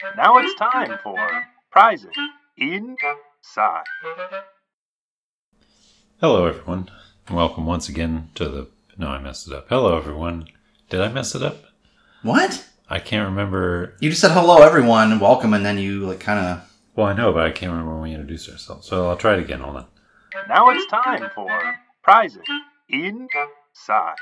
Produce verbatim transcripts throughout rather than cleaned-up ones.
Now it's time for Prizes Inside. Hello, everyone. Welcome once again to the... No, I messed it up. Hello, everyone. Did I mess it up? What? I can't remember... You just said hello, everyone, and welcome, and then you, like, kind of... Well, I know, but I can't remember when we introduced ourselves. So I'll try it again. Hold on. Now it's time for Prizes Inside.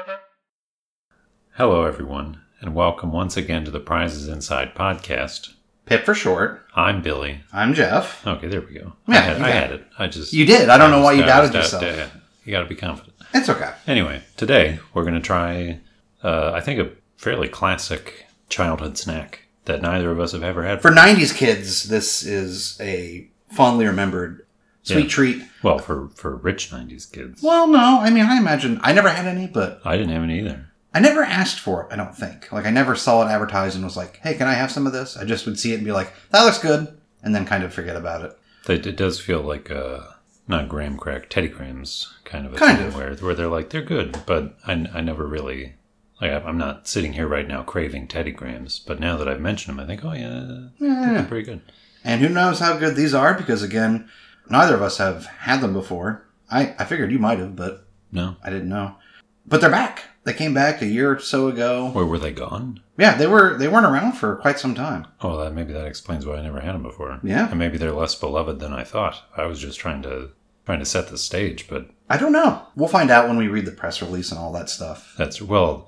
Hello, everyone, and welcome once again to the Prizes Inside podcast. Pip for short. I'm Billy. I'm Jeff. Okay, there we go. Yeah, I had, you I got had it. I just... You did. I don't know why you I doubted was- yourself. uh, You got to be confident. It's okay. Anyway, today we're going to try, uh, I think, a fairly classic childhood snack that neither of us have ever had. For nineties kids, this is a fondly remembered sweet Yeah. treat. Well, for, for rich nineties kids. Well, no. I mean, I imagine... I never had any, but I didn't have any either. I never asked for it, I don't think. Like, I never saw it advertised and was like, hey, can I have some of this? I just would see it and be like, that looks good, and then kind of forget about it. It, it does feel like, uh, not graham crack, Teddy Grahams kind of a Kind thing of. Where, where they're like, they're good, but I, I never really, like, I'm not sitting here right now craving Teddy Grahams, but now that I've mentioned them, I think, oh yeah, Yeah. they're pretty good. And who knows how good these are, because, again, neither of us have had them before. I, I figured you might have, but No? I didn't know. But they're back. They came back a year or so ago. Where were they gone? Yeah, they were they weren't around for quite some time. Oh, that maybe that explains why I never had them before. Yeah. And maybe they're less beloved than I thought. I was just trying to trying to set the stage, but I don't know. We'll find out when we read the press release and all that stuff. that's, well,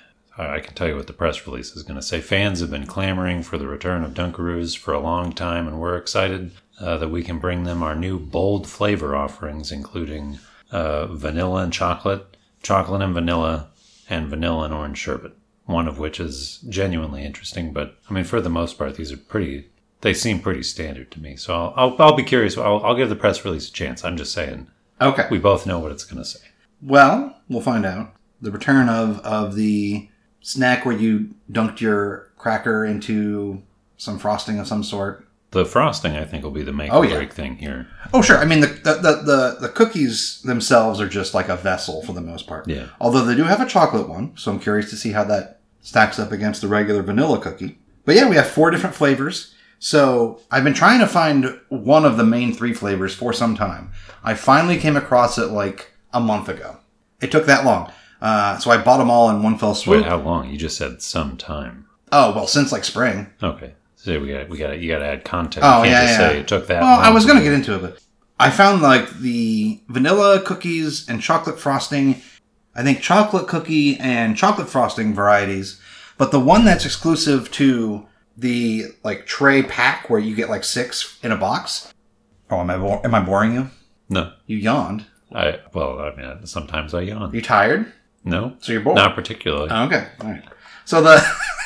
I I can tell you what the press release is going to say. Fans have been clamoring for the return of Dunkaroos for a long time, and we're excited uh, that we can bring them our new bold flavor offerings, including uh, vanilla and chocolate, chocolate and vanilla, and vanilla and orange sherbet, one of which is genuinely interesting. But, I mean, for the most part, these are pretty... They seem pretty standard to me. So I'll, I'll, I'll be curious. I'll, I'll give the press release a chance. I'm just saying. Okay. We both know what it's going to say. Well, we'll find out. The return of, of the snack where you dunked your cracker into some frosting of some sort. The frosting, I think, will be the make Oh, or yeah. break thing here. Oh, sure. I mean, the, the, the, the, the cookies themselves are just like a vessel for the most part. Yeah. Although they do have a chocolate one, so I'm curious to see how that stacks up against the regular vanilla cookie. But yeah, we have four different flavors. So I've been trying to find one of the main three flavors for some time. I finally came across it like a month ago. It took that long. Uh, so I bought them all in one fell swoop. Wait, how long? You just said some time. Oh, well, since like spring. Okay. So we got we got you got to add context. Oh, you can't yeah, just yeah. say it took that Well, long. I was going to get into it, but I found like the vanilla cookies and chocolate frosting. I think chocolate cookie and chocolate frosting varieties. But the one that's exclusive to the like tray pack where you get like six in a box. Oh, am I bo- am I boring you? No. You yawned. I well, I mean, sometimes I yawn. You tired? No. So you're bored. Not particularly. Oh, okay. All right. So the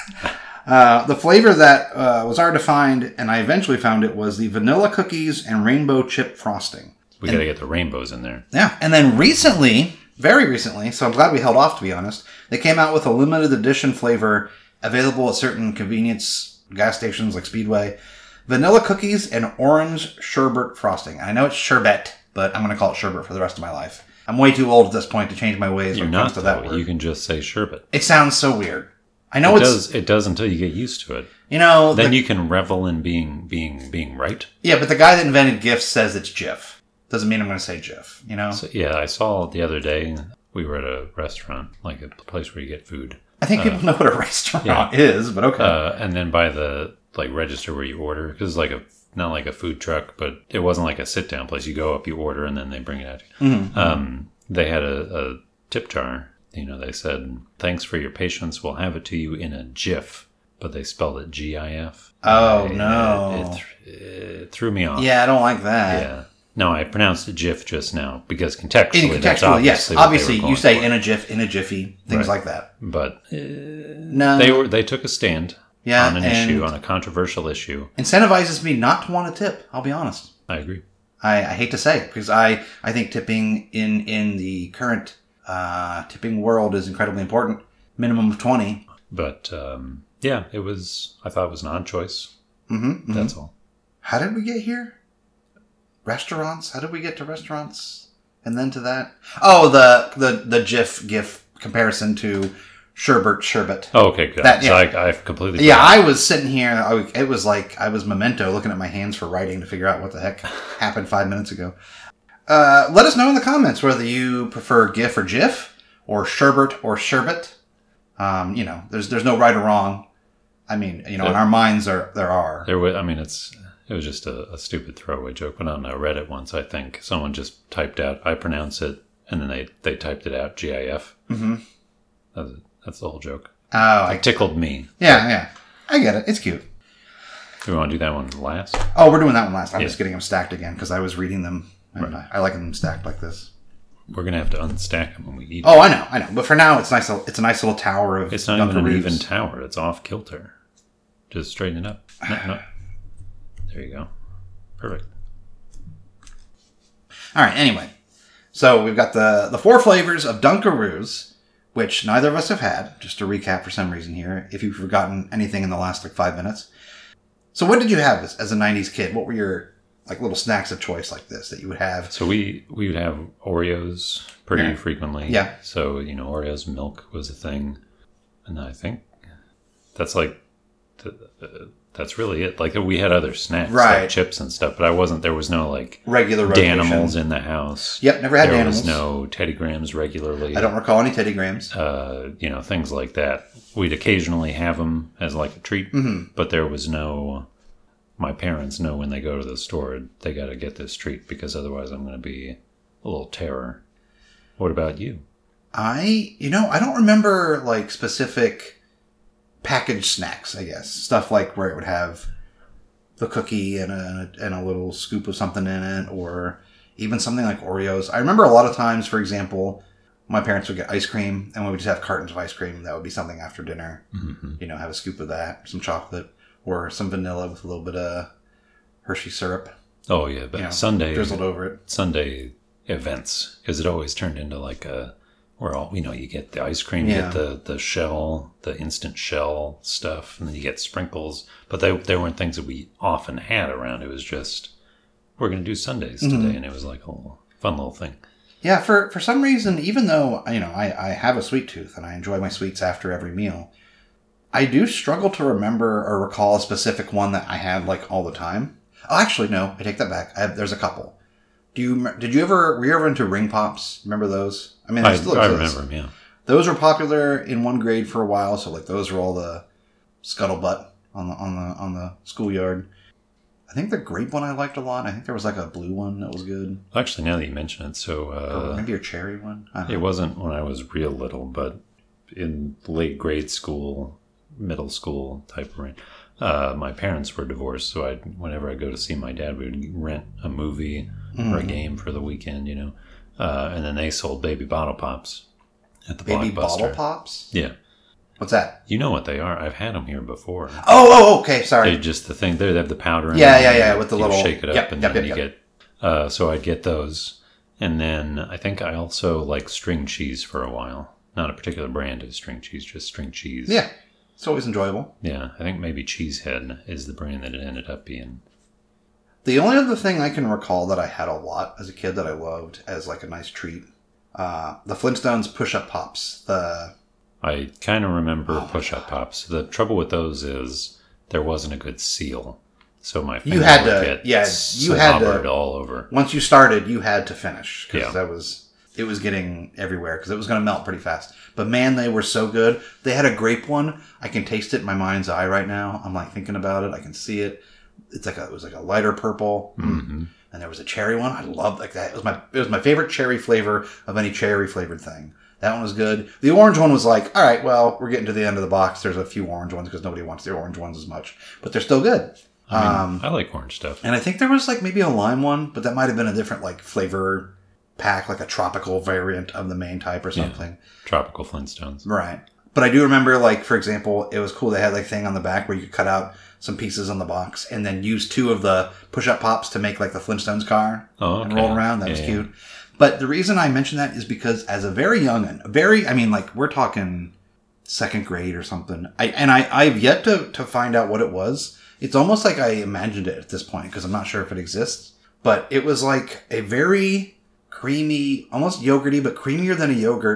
uh, the flavor that uh, was hard to find, and I eventually found it, was the vanilla cookies and rainbow chip frosting. we got to get the rainbows in there. Yeah. And then recently, very recently, so I'm glad we held off, to be honest, they came out with a limited edition flavor available at certain convenience gas stations like Speedway. Vanilla cookies and orange sherbet frosting. I know it's sherbet, but I'm going to call it sherbet for the rest of my life. I'm way too old at this point to change my ways You're when it comes not to that though. word. You can just say sherbet. It sounds so weird. I know It it's... does. It does until you get used to it. You know... Then the- you can revel in being being being right. Yeah, but the guy that invented GIF says it's Jif. Doesn't mean I'm going to say Jif, you know? So, yeah, I saw the other day. We were at a restaurant, like a place where you get food. I think people know what a restaurant yeah. is, but okay. Uh, and then by the like register where you order, because it's like a not like a food truck, but it wasn't like a sit down place. You go up, you order, and then they bring it out. To you. Mm-hmm. Um, they had a, a tip jar. You know, they said, "Thanks for your patience. We'll have it to you in a GIF," but they spelled it G I F. Oh, I- no. It, it, it threw me off. yeah, I don't like that. Yeah. No, I pronounced it GIF just now because contextually, In that's contextually, yes. obviously what they Obviously, were you going say for. in a GIF, in a jiffy, things Right. like that. But uh, No. they were they took a stand Yeah, on an and- issue, on a controversial issue. Incentivizes me not to want to tip, I'll be honest. I agree. I, I hate to say it, because I, I think tipping in, in the current uh, tipping world is incredibly important. Minimum of twenty. But um, yeah, it was. I thought it was an odd choice. Mm-hmm, That's all. How did we get here? Restaurants? How did we get to restaurants? And then to that? Oh, the the the GIF GIF comparison to Sherbet, sherbet. Oh, okay, good. That- So yeah. I, I completely. Yeah, forgot. I was sitting here. I, was- it was like I was memento looking at my hands for writing to figure out what the heck happened five minutes ago. Uh, let us know in the comments whether you prefer GIF or GIF, or sherbet or sherbet. Um, you know, there's there's no right or wrong. I mean, you know, in our minds there there are. There was. I mean, it's. It was just a, a stupid throwaway joke. But on uh, Reddit once, I think someone just typed out, I pronounce it, and then they, they typed it out, G I F. Mm-hmm. That's, that's the whole joke. Oh, It I, tickled me. yeah, yeah. I get it. It's cute. Do we want to do that one last? Oh, we're doing that one last. I'm Yeah. just getting them stacked again because I was reading them, and Right. I, I like them stacked like this. We're going to have to unstack them when we eat Oh, I know, I know. But for now, it's nice. It's a nice little tower of. It's not even an Dunkaroos. even tower. It's off kilter. Just straighten it up. No, no. There you go. Perfect. All right. Anyway, so we've got the the four flavors of Dunkaroos, which neither of us have had. Just to recap, for some reason here, if you've forgotten anything in the last like five minutes. So, what did you have as, as a nineties kid? What were your like little snacks of choice like this that you would have? So we we would have Oreos pretty Yeah. frequently. Yeah. So, you know, Oreos milk was a thing. And I think that's like, th- uh, that's really it. Like we had other snacks, Right. like chips and stuff, but I wasn't, there was no like Regular rotation. Danimals in the house. Yep, never had There Danimals. was no Teddy Grahams regularly. I don't recall any Teddy Grahams. uh, you know, things like that. We'd occasionally have them as like a treat, Mm-hmm. but there was no. My parents know when they go to the store, they got to get this treat because otherwise I'm going to be a little terror. What about you? I, you know, I don't remember like specific packaged snacks, I guess. Stuff like where it would have the cookie and a, and a little scoop of something in it, or even something like Oreos. I remember a lot of times, for example, my parents would get ice cream and we would just have cartons of ice cream. That would be something after dinner. Mm-hmm. You know, have a scoop of that, some chocolate, or some vanilla with a little bit of Hershey syrup, Oh yeah, but you know, Sunday drizzled over it. Sunday events because it always turned into like a where all you know you get the ice cream, you Yeah. get the the shell, the instant shell stuff, and then you get sprinkles. But they they weren't things that we often had around. It was just we're gonna do Sundays today, Mm-hmm. and it was like a little, fun little thing. Yeah, for, for some reason, even though, you know, I, I have a sweet tooth and I enjoy my sweets after every meal, I do struggle to remember or recall a specific one that I had, like, all the time. Oh, actually, no, I take that back. I have, there's a couple. Do you, did you ever, were you ever into Ring Pops? Remember those? I mean, they I, still I exist. remember 'em, yeah. Those were popular in one grade for a while, so, like, those were all the scuttlebutt on the, on the, on the schoolyard. I think the grape one I liked a lot. I think there was, like, a blue one that was good. Actually, now that you mention it, so Or uh, maybe a cherry one. I don't it know. wasn't when I was real little, but in late grade school, middle school type of range. Uh, my parents were divorced, so I, whenever I go to see my dad, we would rent a movie or a game for the weekend, you know. Uh, and then they sold baby bottle pops at the Baby Blockbuster. bottle pops? Yeah, What's that? you know what they are. I've had them here before. Oh, oh, okay, sorry. They're just the thing. They have the powder in Yeah, them, yeah, and yeah, you- with the you little- shake it up, yep, and yep, then yep, you yep. get. Uh, so I'd get those, and then I think I also like string cheese for a while. Not a particular brand of string cheese, just string cheese. Yeah, it's always enjoyable. Yeah, I think maybe Cheesehead is the brand that it ended up being. The only other thing I can recall that I had a lot as a kid that I loved as like a nice treat, uh, the Flintstones push-up pops. The I kind of remember Oh my push-up pops. The trouble with those is there wasn't a good seal, so my You finger had would to- get yeah, you had to- slobbered all over. once you started, you had to finish because Yeah. that was it was getting everywhere because it was going to melt pretty fast. But man, they were so good. They had a grape one. I can taste it in my mind's eye right now. I'm like thinking about it. I can see it. It's like a, it was like a lighter purple. hmm And there was a cherry one. I loved like that. It was my it was my favorite cherry flavor of any cherry flavored thing. That one was good. The orange one was like, all right, well, we're getting to the end of the box. There's a few orange ones because nobody wants the orange ones as much, but they're still good. I mean, um, I like orange stuff. and I think there was like maybe a lime one, but that might have been a different like flavor pack, like a tropical variant of the main type or something. Tropical Flintstones. Right. But I do remember, like, for example, it was cool. They had like thing on the back where you could cut out some pieces on the box and then use two of the push-up pops to make like the Flintstones car Oh, and okay. roll around. That was Yeah, cute. But the reason I mention that is because as a very young and very, I mean, like we're talking second grade or something. I and I I've yet to to find out what it was. It's almost like I imagined it at this point because I'm not sure if it exists. But it was like a very creamy, almost yogurty, but creamier than a yogurt,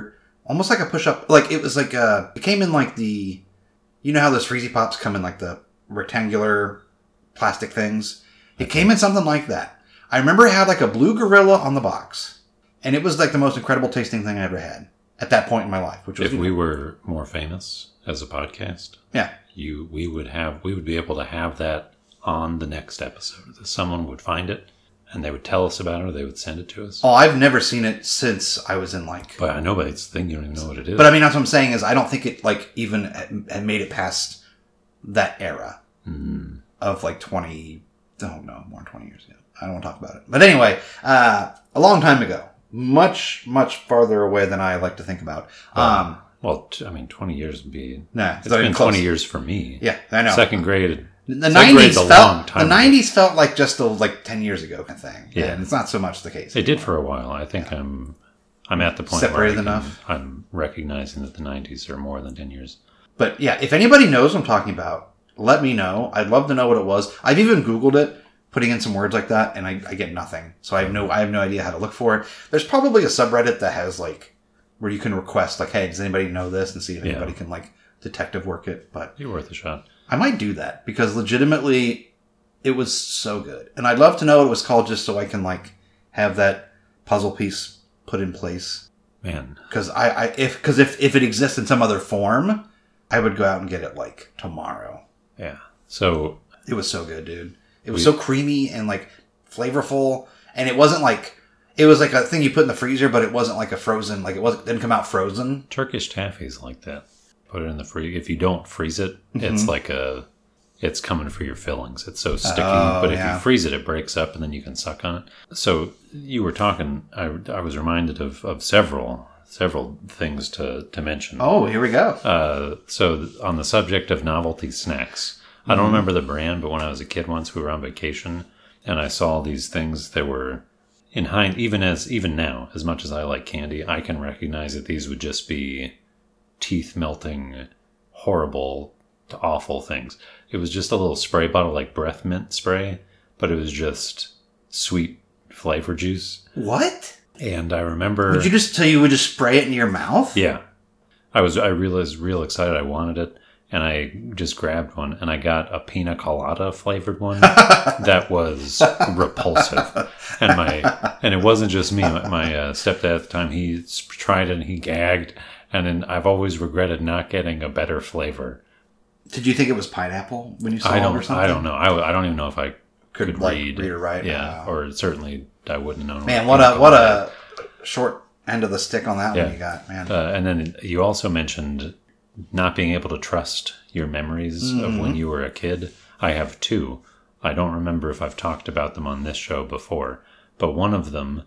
almost like a push up. Like it was like uh it came in like the, you know how those Freezy Pops come in like the rectangular plastic things. It Okay. came in something like that. I remember it had like a blue gorilla on the box, and it was like the most incredible tasting thing I ever had at that point in my life. Which was If we were more famous as a podcast, yeah. you we would have we would be able to have that on the next episode. Someone would find it and they would tell us about it, or they would send it to us. Oh, I've never seen it since I was in like. But I know, but it's the thing, you don't even know what it is. But I mean, that's what I'm saying is I don't think it like even had had made it past that era Mm. of like twenty. Oh no, more than twenty years ago. I don't want to talk about it. But anyway, uh, a long time ago, much much farther away than I like to think about. Um, Well, t- I mean, twenty years would be. nah, It's not been even close. twenty years for me. Yeah, I know. Second grade. The second nineties grade's a long felt time the ago. nineties felt like just a, like ten years ago kind of thing. Yeah. And it's not so much the case. It did for a while. I think I'm I'm at the point where I Separated can- enough? I'm recognizing that the nineties are more than ten years. But yeah, if anybody knows what I'm talking about, let me know. I'd love to know what it was. I've even Googled it, putting in some words like that, and I, I get nothing. So I have no I have no idea how to look for it. There's probably a subreddit that has like where you can request like, hey, does anybody know this, and see if Yeah. anybody can like detective work it. But Be worth a shot. I might do that because legitimately it was so good. And I'd love to know what it was called just so I can like have that puzzle piece put in place. Man, Because I, I if because if, if it exists in some other form, I would go out and get it like tomorrow. yeah. So It was so good, dude. It was We- so creamy and like flavorful, and it wasn't like it was like a thing you put in the freezer, but it wasn't like a frozen. Like it wasn't didn't come out frozen. Turkish taffy's like that. Put it in the freeze. If you don't freeze it, Mm-hmm. it's like a. It's coming for your fillings. It's so sticky. Oh, but if yeah. you freeze it, it breaks up, and then you can suck on it. So you were talking. I, I was reminded of, of several several things to to mention. Oh, here we go. Uh, so on the subject of novelty snacks, I Mm-hmm. don't remember the brand, but when I was a kid once, we were on vacation, and I saw these things that were, in hind, even as even now, as much as I like candy, I can recognize that these would just be teeth melting, horrible, awful things. It was just a little spray bottle, like breath mint spray, but it was just sweet flavor juice. What? And I remember, Would you just so you would just spray it in your mouth? yeah, I was I realized real excited I wanted it. And I just grabbed one, and I got a pina colada flavored one that was repulsive. And my and it wasn't just me. My, my uh, stepdad at the time, he s- tried it and he gagged. And then I've always regretted not getting a better flavor. Did you think it was pineapple when you saw I it or don't. something? I don't know. I, I don't even know if I Could, could, like, read. read or write? Yeah, Wow. or certainly I wouldn't have known. Man, what pina a what colada a short end of the stick on that Yeah. one you got, man. Uh, and then you also mentioned not being able to trust your memories of when you were a kid. I have two. I don't remember if I've talked about them on this show before, but one of them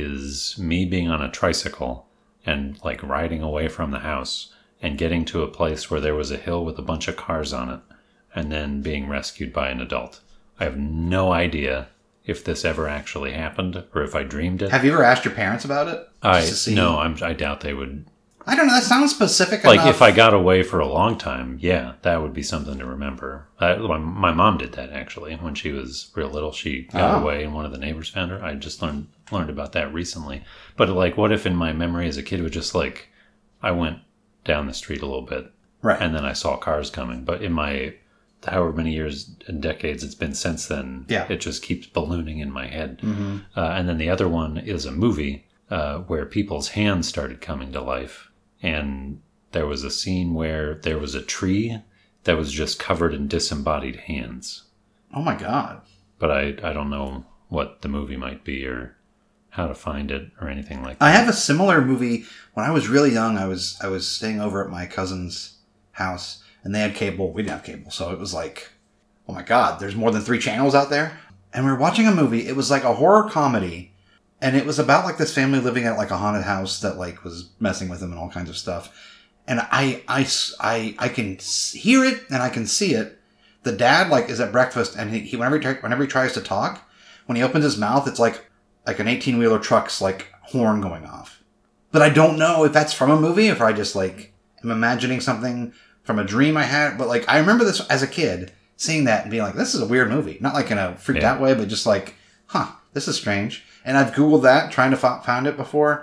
is me being on a tricycle and like riding away from the house and getting to a place where there was a hill with a bunch of cars on it and then being rescued by an adult. I have no idea if this ever actually happened or if I dreamed it. Have you ever asked your parents about it? I Just to see- no, I'm, I doubt they would. I don't know. That sounds specific Like enough. if I got away for a long time, yeah, that would be something to remember. I, my, my mom did that actually when she was real little. She got Oh. away and one of the neighbors found her. I just learned learned about that recently. But like, what if in my memory as a kid it was just like I went down the street a little bit, Right. and then I saw cars coming. But in my however many years and decades it's been since then, Yeah. it just keeps ballooning in my head. Mhm. Uh, and then the other one is a movie uh, where people's hands started coming to life. And there was a scene where there was a tree that was just covered in disembodied hands. Oh my god. But I, I don't know what the movie might be or how to find it or anything like that. I have a similar movie. When I was really young, I was I was staying over at my cousin's house, and they had cable. We didn't have cable, so it was like, oh my god, there's more than three channels out there. And we were watching a movie. It was like a horror comedy, and it was about like this family living at like a haunted house that like was messing with them and all kinds of stuff. And I I I I can s- hear it and I can see it. The dad like is at breakfast, and he, he whenever he, try- whenever he tries to talk, when he opens his mouth, it's like like an eighteen wheeler truck's like horn going off. But I don't know if that's from a movie, if I just like am imagining something from a dream I had. But like I remember this as a kid, seeing that and being like, "This is a weird movie." Not like in a freaked Yeah. out way, but just like, "Huh, this is strange." And I've googled that, trying to f- find it before.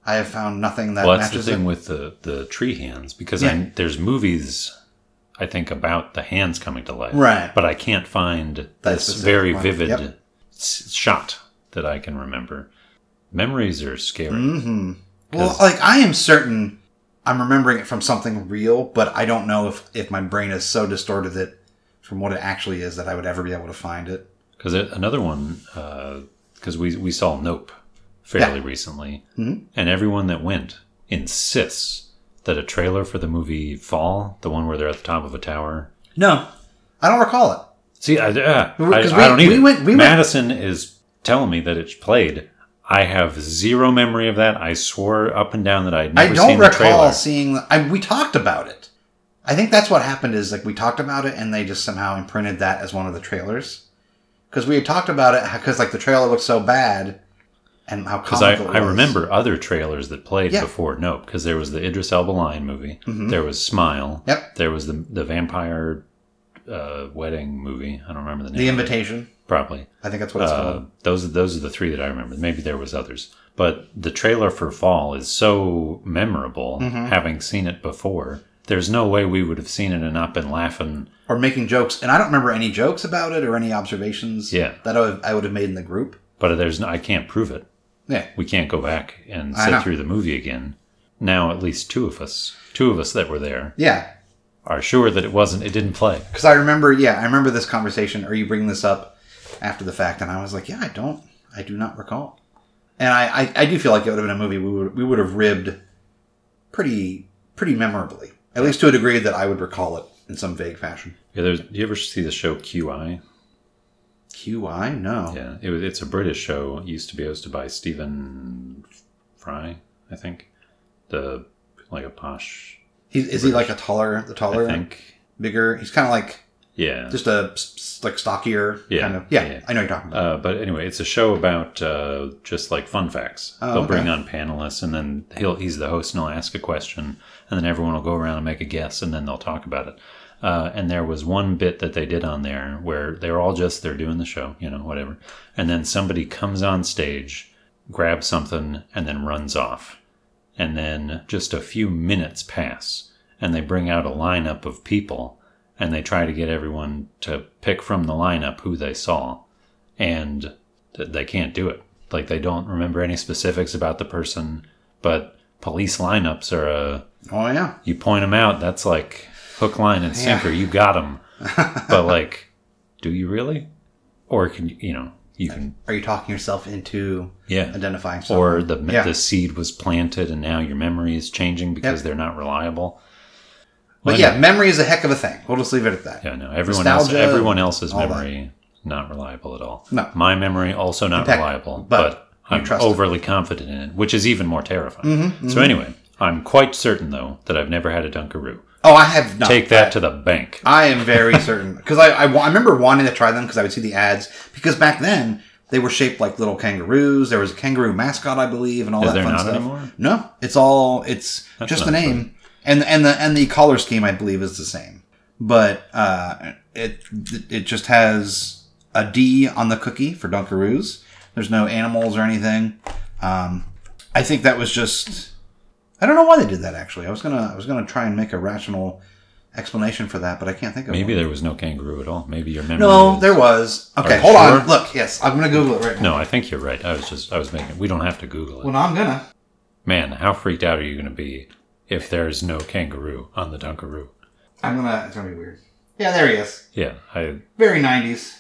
I have found nothing that Well, that's the matches thing it. with the, the tree hands, because Yeah. I, there's movies, I think, about the hands coming to life. Right. But I can't find That this specific very one. vivid Yep. s- shot that I can remember. Memories are scary. Mm-hmm. Well, 'Cause- like, I am certain I'm remembering it from something real, but I don't know if, if my brain has so distorted it from what it actually is that I would ever be able to find it. Because another one, because we, we saw Nope fairly Yeah. recently, Mhm. and everyone that went insists that a trailer for the movie Fall, the one where they're at the top of a tower. No, I don't recall it. See, I, uh, I, Because I we- don't either. we went- we went- Madison is telling me that it played. I have zero memory of that. I swore up and down that I'd I never don't seen the trailer. recall seeing. The, I, we talked about it. I think that's what happened. Is like we talked about it, and they just somehow imprinted that as one of the trailers. Because we had talked about it, because like the trailer looked so bad, and how Because I, comical it I was. remember other trailers that played Yeah. before Nope. Because there was the Idris Elba Lion movie. Mhm. There was Smile. Yep. There was the the vampire uh, wedding movie. I don't remember the name. The of it. Invitation. Probably. I think that's what it's Uh, called. those are those are the three that I remember. Maybe there was others, but the trailer for Fall is so memorable. Mm-hmm. Having seen it before, there's no way we would have seen it and not been laughing. Or making jokes, and I don't remember any jokes about it or any observations. Yeah. that I would, I would have made in the group. But there's no, I can't prove it. Yeah, We can't go back and I know. sit through the movie again. Now, at least two of us, two of us that were there, yeah. are sure that it wasn't. It didn't play. Because I remember, yeah, I remember this conversation, or you bring this up after the fact, and I was like, yeah, I don't, I do not recall. And I, I, I do feel like it would have been a movie we would we would have ribbed pretty pretty memorably, at least to a degree that I would recall it in some vague fashion. Yeah, there's. You ever see the show Q I? Q I? No. Yeah, it was. It's a British show. It used to be hosted by Stephen Fry, I think. The like a posh. He's, is he like a taller, the taller, I think. bigger? He's kind of like Yeah. just a s- s- like stockier Yeah, kind of. Yeah, yeah. I know what you're talking about. Uh, but anyway, it's a show about uh, just like fun facts. Oh, They'll okay. bring on panelists, and then he'll he's the host, and he'll ask a question, and then everyone will go around and make a guess, and then they'll talk about it. Uh, and there was one bit that they did on there where they're all just they're doing the show, you know, whatever, and then somebody comes on stage, grabs something, and then runs off, and then just a few minutes pass, and they bring out a lineup of people. And they try to get everyone to pick from the lineup who they saw. And th- they can't do it. Like, they don't remember any specifics about the person. But police lineups are a... Oh, yeah. You point them out, that's like hook, line, and sinker. Yeah. You got them. But, like, do you really? Or can you, you know, you can... Are you talking yourself into Yeah. identifying someone? Or the, Yeah. the seed was planted and now your memory is changing because Yep. they're not reliable. But Well, yeah, memory is a heck of a thing. We'll just leave it at that. Yeah, no. Everyone else, Nostalgia, everyone else's all that. memory not reliable at all. No. My memory also not Impeccable, reliable, but but, you I'm trust it. overly confident in it, which is even more terrifying. Mm-hmm, So anyway, I'm quite certain though that I've never had a Dunkaroo. Oh, I have not. Take that I, to the bank. I am very certain. Because I, I, wa- I remember wanting to try them because I would see the ads. Because back then, they were shaped like little kangaroos. There was a kangaroo mascot, I believe, and all Is that there fun not stuff. anymore? No, it's all, it's That's just not the name. And, and, the, and the color scheme, I believe, is the same. But uh, it it just has a D on the cookie for Dunkaroos. There's no animals or anything. Um, I think that was just... I don't know why they did that, actually. I was gonna I was gonna try and make a rational explanation for that, but I can't think of Maybe one. there was no kangaroo at all. Maybe your memory. No, is- there was. Okay, Are you hold on. sure? Look, yes, I'm gonna Google it right now. No, I think you're right. I was just, I was making. We don't have to Google it. Well, no, I'm gonna. Man, how freaked out are you going to be if there's no kangaroo on the Dunkaroo? I'm gonna. It's gonna be weird. Yeah, there he is. Yeah, I. Very nineties.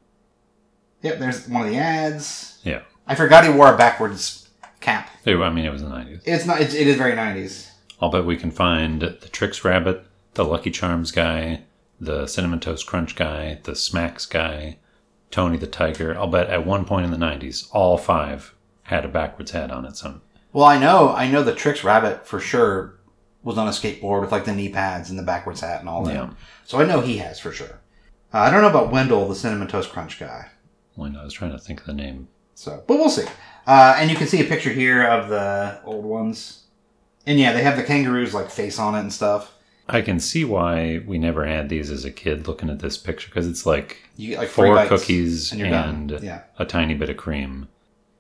Yep, there's one of the ads. Yeah. I forgot he wore a backwards cap. It, I mean, it was the nineties. It's not. It's, it is very nineties. I'll bet we can find the Trix Rabbit, the Lucky Charms guy, the Cinnamon Toast Crunch guy, the Smacks guy, Tony the Tiger. I'll bet at one point in the nineties, all five had a backwards hat on it. Some. Well, I know. I know the Trix Rabbit for sure was on a skateboard with like the knee pads and the backwards hat and all that. Yeah. So I know he has for sure. Uh, I don't know about Wendell, the Cinnamon Toast Crunch guy. Well, I was trying to think of the name. So, but we'll see. Uh, and you can see a picture here of the old ones. And yeah, they have the kangaroos like face on it and stuff. I can see why we never had these as a kid looking at this picture because it's like You get like three four bites cookies and you're and done. Yeah. a tiny bit of cream.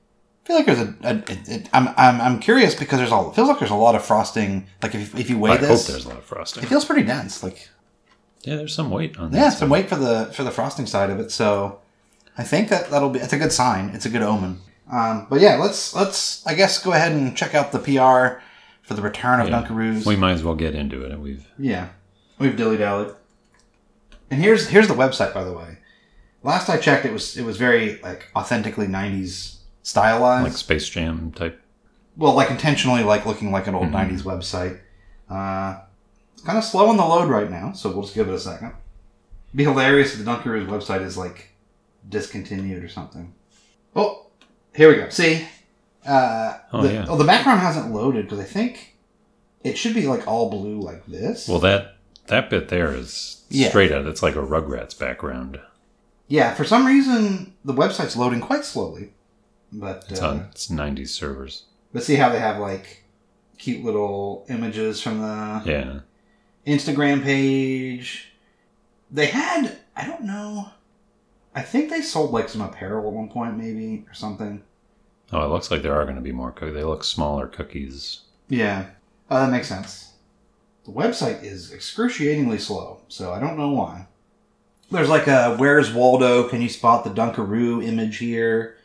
I feel like there's a. a it, it, I'm, I'm I'm curious because there's all. It feels like there's a lot of frosting. Like if if you weigh I this, hope there's a lot of frosting. it feels pretty dense. Like Yeah, there's some weight on that. yeah, side. some weight for the for the frosting side of it. So I think that that'll be. It's a good sign. It's a good omen. Um, but yeah, let's let's I guess go ahead and check out the P R for the return of Yeah. Dunkaroos. We might as well get into it. We've Yeah, we've dilly dallied. And here's here's the website, by the way. Last I checked, it was it was very like authentically nineties stylized. like Space Jam type. Well, like intentionally, like looking like an old Mhm. nineties website. Uh, it's kind of slow on the load right now, so we'll just give it a second. It'd be hilarious if the Dunkaroos website is like discontinued or something. Oh, here we go. See, uh, Oh, the, yeah. oh, the background hasn't loaded because I think it should be like all blue like this. Well, that that bit there is Yeah. straight out. It's like a Rugrats background. Yeah, for some reason the website's loading quite slowly, but It's uh, on it's nineties servers. let's see how they have like cute little images from the Yeah. Instagram page. They had, I don't know, I think they sold like some apparel at one point maybe or something. Oh, it looks like there are going to be more cookies. They look smaller cookies. Yeah, oh, that makes sense. The website is excruciatingly slow, so I don't know why. There's like a Where's Waldo? Can you spot the Dunkaroo image here?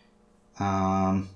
Um,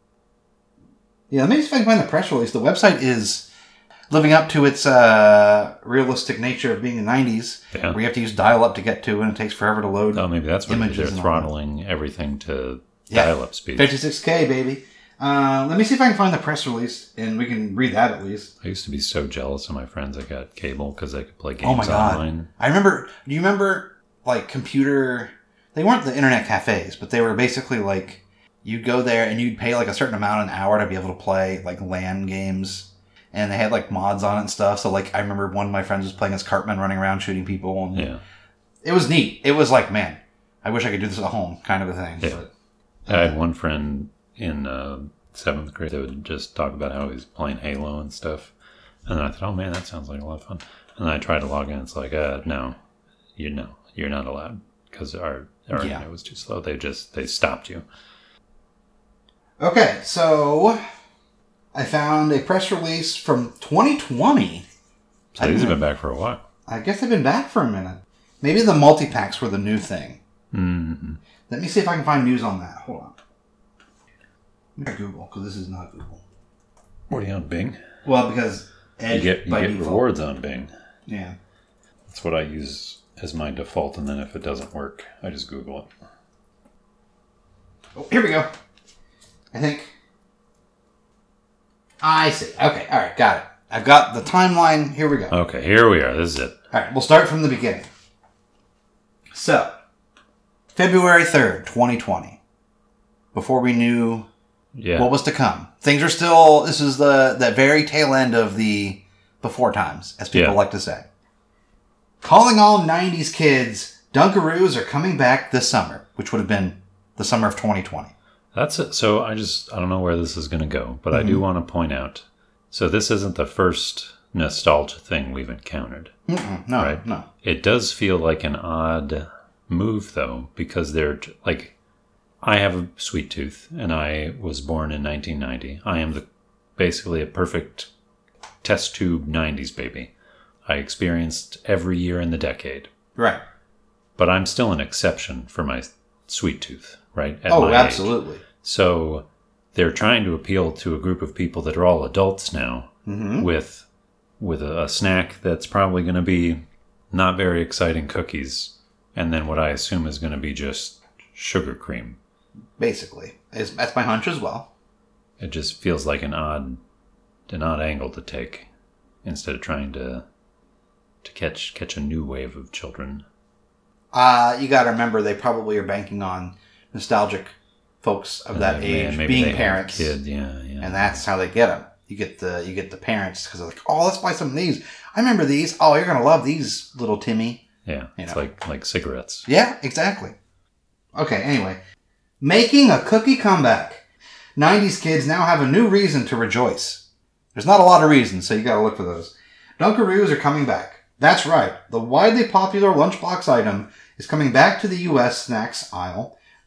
yeah, let me see if I can find the press release. The website is living up to its uh, realistic nature of being the nineties, Yeah. where you have to use dial-up to get to, and it takes forever to load. Oh, maybe that's what Images they're and all throttling everything to Yeah. dial-up speed. fifty-six K, baby. Uh, let me see if I can find the press release, and we can read that at least. I used to be so jealous of my friends that got cable because they could play games Oh my God. online. I remember, do you remember, like, computer, they weren't the internet cafes, but they were basically, like, you'd go there and you'd pay, like, a certain amount an hour to be able to play, like, LAN games, and they had, like, mods on it and stuff, so, like, I remember one of my friends was playing as Cartman running around shooting people, and Yeah. it was neat. It was like, man, I wish I could do this at home, kind of a thing. Yeah. But, I had one friend in uh, seventh grade that would just talk about how he was playing Halo and stuff. And then I thought, oh man, that sounds like a lot of fun. And then I tried to log in. It's like, uh, no, you know, you're not allowed because our, our Yeah. internet was too slow. They just, they stopped you. Okay, so I found a press release from twenty twenty. So I these have didn't- been back for a while. I guess they've been back for a minute. Maybe the multi-packs were the new thing. Mm-hmm. Let me see if I can find news on that. Hold on. Let me try Google, because this is not Google. What are you on Bing? Well, because Edge You get, you by get default. rewards on Bing. Yeah. That's what I use as my default. And then if it doesn't work, I just Google it. Oh, here we go. I think. I see. Okay, all right, got it. I've got the timeline. Here we go. Okay, here we are. This is it. All right, we'll start from the beginning. So, February third, twenty twenty. Before we knew Yeah. what was to come. Things are still, this is the, the very tail end of the before times, as people Yeah. like to say. Calling all nineties kids, Dunkaroos are coming back this summer, which would have been the summer of twenty twenty. That's it. So I just, I don't know where this is going to go, but I Mm-hmm. do want to point out. So this isn't the first nostalgia thing we've encountered. Mm-mm, no, Right. no. It does feel like an odd move, though, because they're t- like, I have a sweet tooth, and I was born in nineteen ninety. I am the basically a perfect test tube nineties baby. I experienced every year in the decade, Right. but I'm still an exception for my sweet tooth, right? At Oh, my age. absolutely. So they're trying to appeal to a group of people that are all adults now Mm-hmm. with with a, a snack that's probably going to be not very exciting cookies, and then what I assume is going to be just sugar cream. Basically. Is- That's my hunch as well. It just feels like an odd an odd angle to take instead of trying to to catch catch a new wave of children. Uh, you got to remember, they probably are banking on nostalgic folks of that Uh, age man, maybe being they have parents. Kid, yeah, yeah. And that's how they get them. You get the you get the parents because they're like, oh, let's buy some of these. I remember these. Oh, you're gonna love these, little Timmy. yeah, you it's know. like like cigarettes. Yeah, exactly. Okay, anyway, making a cookie comeback. nineties kids now have a new reason to rejoice. There's not a lot of reasons, so you got to look for those. Dunkaroos are coming back. That's right. The widely popular lunchbox item is coming back to the U S snacks aisle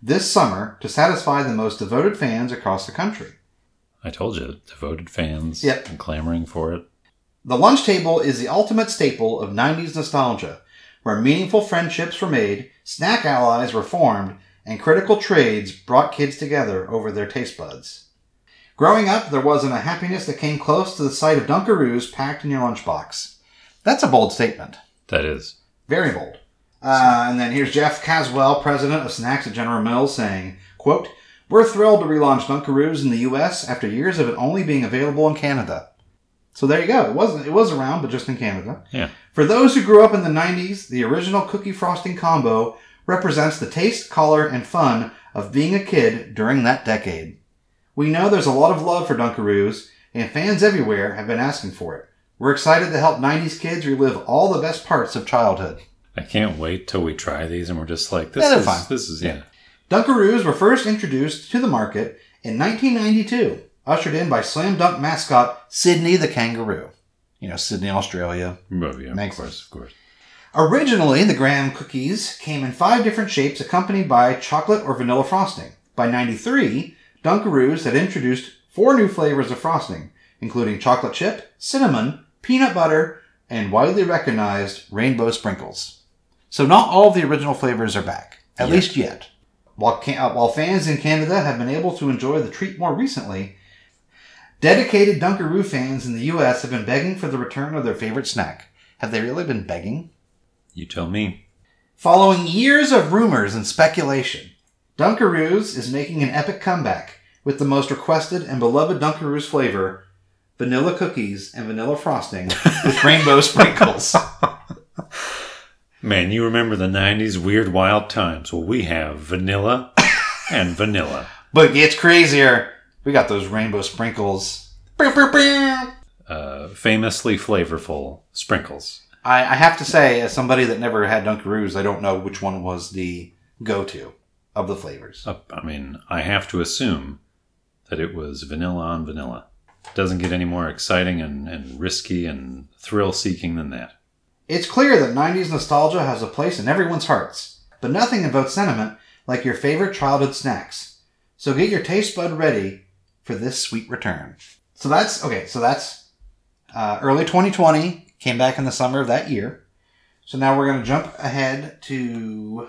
this summer to satisfy the most devoted fans across the country. I told you, devoted fans Yep. and clamoring for it. The lunch table is the ultimate staple of nineties nostalgia, where meaningful friendships were made, snack allies were formed, and critical trades brought kids together over their taste buds. Growing up, there wasn't a happiness that came close to the sight of Dunkaroos packed in your lunchbox. That's a bold statement. That is. Very bold. Uh, and then here's Jeff Caswell, president of Snacks at General Mills, saying, quote, "We're thrilled to relaunch Dunkaroos in the U S after years of it only being available in Canada." So there you go. It wasn't. It was around, but just in Canada. Yeah. For those who grew up in the nineties, the original cookie frosting combo represents the taste, color, and fun of being a kid during that decade. We know there's a lot of love for Dunkaroos, and fans everywhere have been asking for it. We're excited to help nineties kids relive all the best parts of childhood. I can't wait till we try these and we're just like, this Yeah, they're is, fine. this is, yeah. Dunkaroos were first introduced to the market in nineteen ninety-two, ushered in by Slam Dunk mascot Sydney the Kangaroo. You know, Sydney, Australia. Oh, yeah, Makes of course, of course. Originally, the graham cookies came in five different shapes accompanied by chocolate or vanilla frosting. By ninety-three, Dunkaroos had introduced four new flavors of frosting, including chocolate chip, cinnamon, peanut butter, and widely recognized rainbow sprinkles. So not all of the original flavors are back, at Yet. least yet. While, can- uh, while fans in Canada have been able to enjoy the treat more recently, dedicated Dunkaroo fans in the U S have been begging for the return of their favorite snack. Have they really been begging? You tell me. Following years of rumors and speculation, Dunkaroos is making an epic comeback with the most requested and beloved Dunkaroos flavor, vanilla cookies and vanilla frosting with rainbow sprinkles. Man, you remember the nineties weird wild times. Well, we have vanilla and vanilla. But it gets crazier. We got those rainbow sprinkles. Uh, famously flavorful sprinkles. I, I have to say, as somebody that never had Dunkaroos, I don't know which one was the go-to of the flavors. Uh, I mean, I have to assume that it was vanilla on vanilla. Doesn't get any more exciting and, and risky and thrill-seeking than that. It's clear that nineties nostalgia has a place in everyone's hearts, but nothing invokes sentiment like your favorite childhood snacks. So get your taste bud ready for this sweet return. So that's, okay, so that's uh, early twenty twenty, came back in the summer of that year. So now we're going to jump ahead to,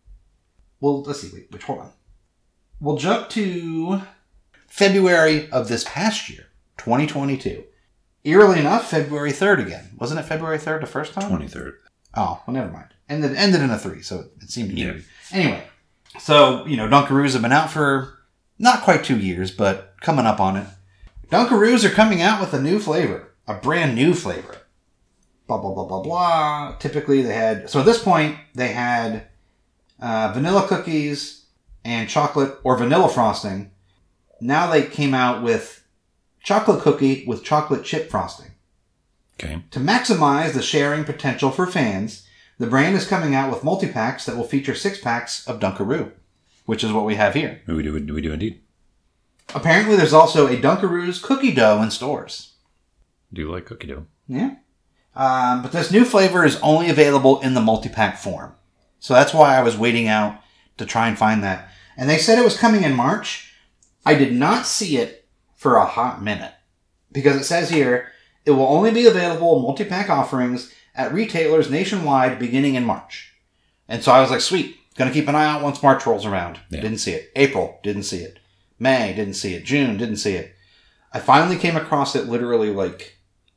well, let's see, wait, which, hold on. We'll jump to February of this past year, twenty twenty-two. Eerily enough, February third again. Wasn't it February third the first time? twenty-third. Oh, well, never mind. Ended, ended in a three, so it seemed to Yeah. be. Anyway, so, you know, Dunkaroos have been out for not quite two years, but coming up on it. Dunkaroos are coming out with a new flavor, a brand new flavor. Blah, blah, blah, blah, blah. Typically they had, so at this point, they had uh, vanilla cookies and chocolate or vanilla frosting. Now they came out with chocolate cookie with chocolate chip frosting. Okay. To maximize the sharing potential for fans, the brand is coming out with multi-packs that will feature six packs of Dunkaroo, which is what we have here. We do, we do indeed. Apparently, there's also a Dunkaroos cookie dough in stores. Do you like cookie dough? Yeah. Um, but this new flavor is only available in the multi-pack form. So that's why I was waiting out to try and find that. And they said it was coming in March. I did not see it for a hot minute. Because it says here, it will only be available in multi-pack offerings at retailers nationwide beginning in March. And so I was like, sweet. Gonna keep an eye out once March rolls around. Yeah. Didn't see it. April, didn't see it. May, didn't see it. June, didn't see it. I finally came across it literally like,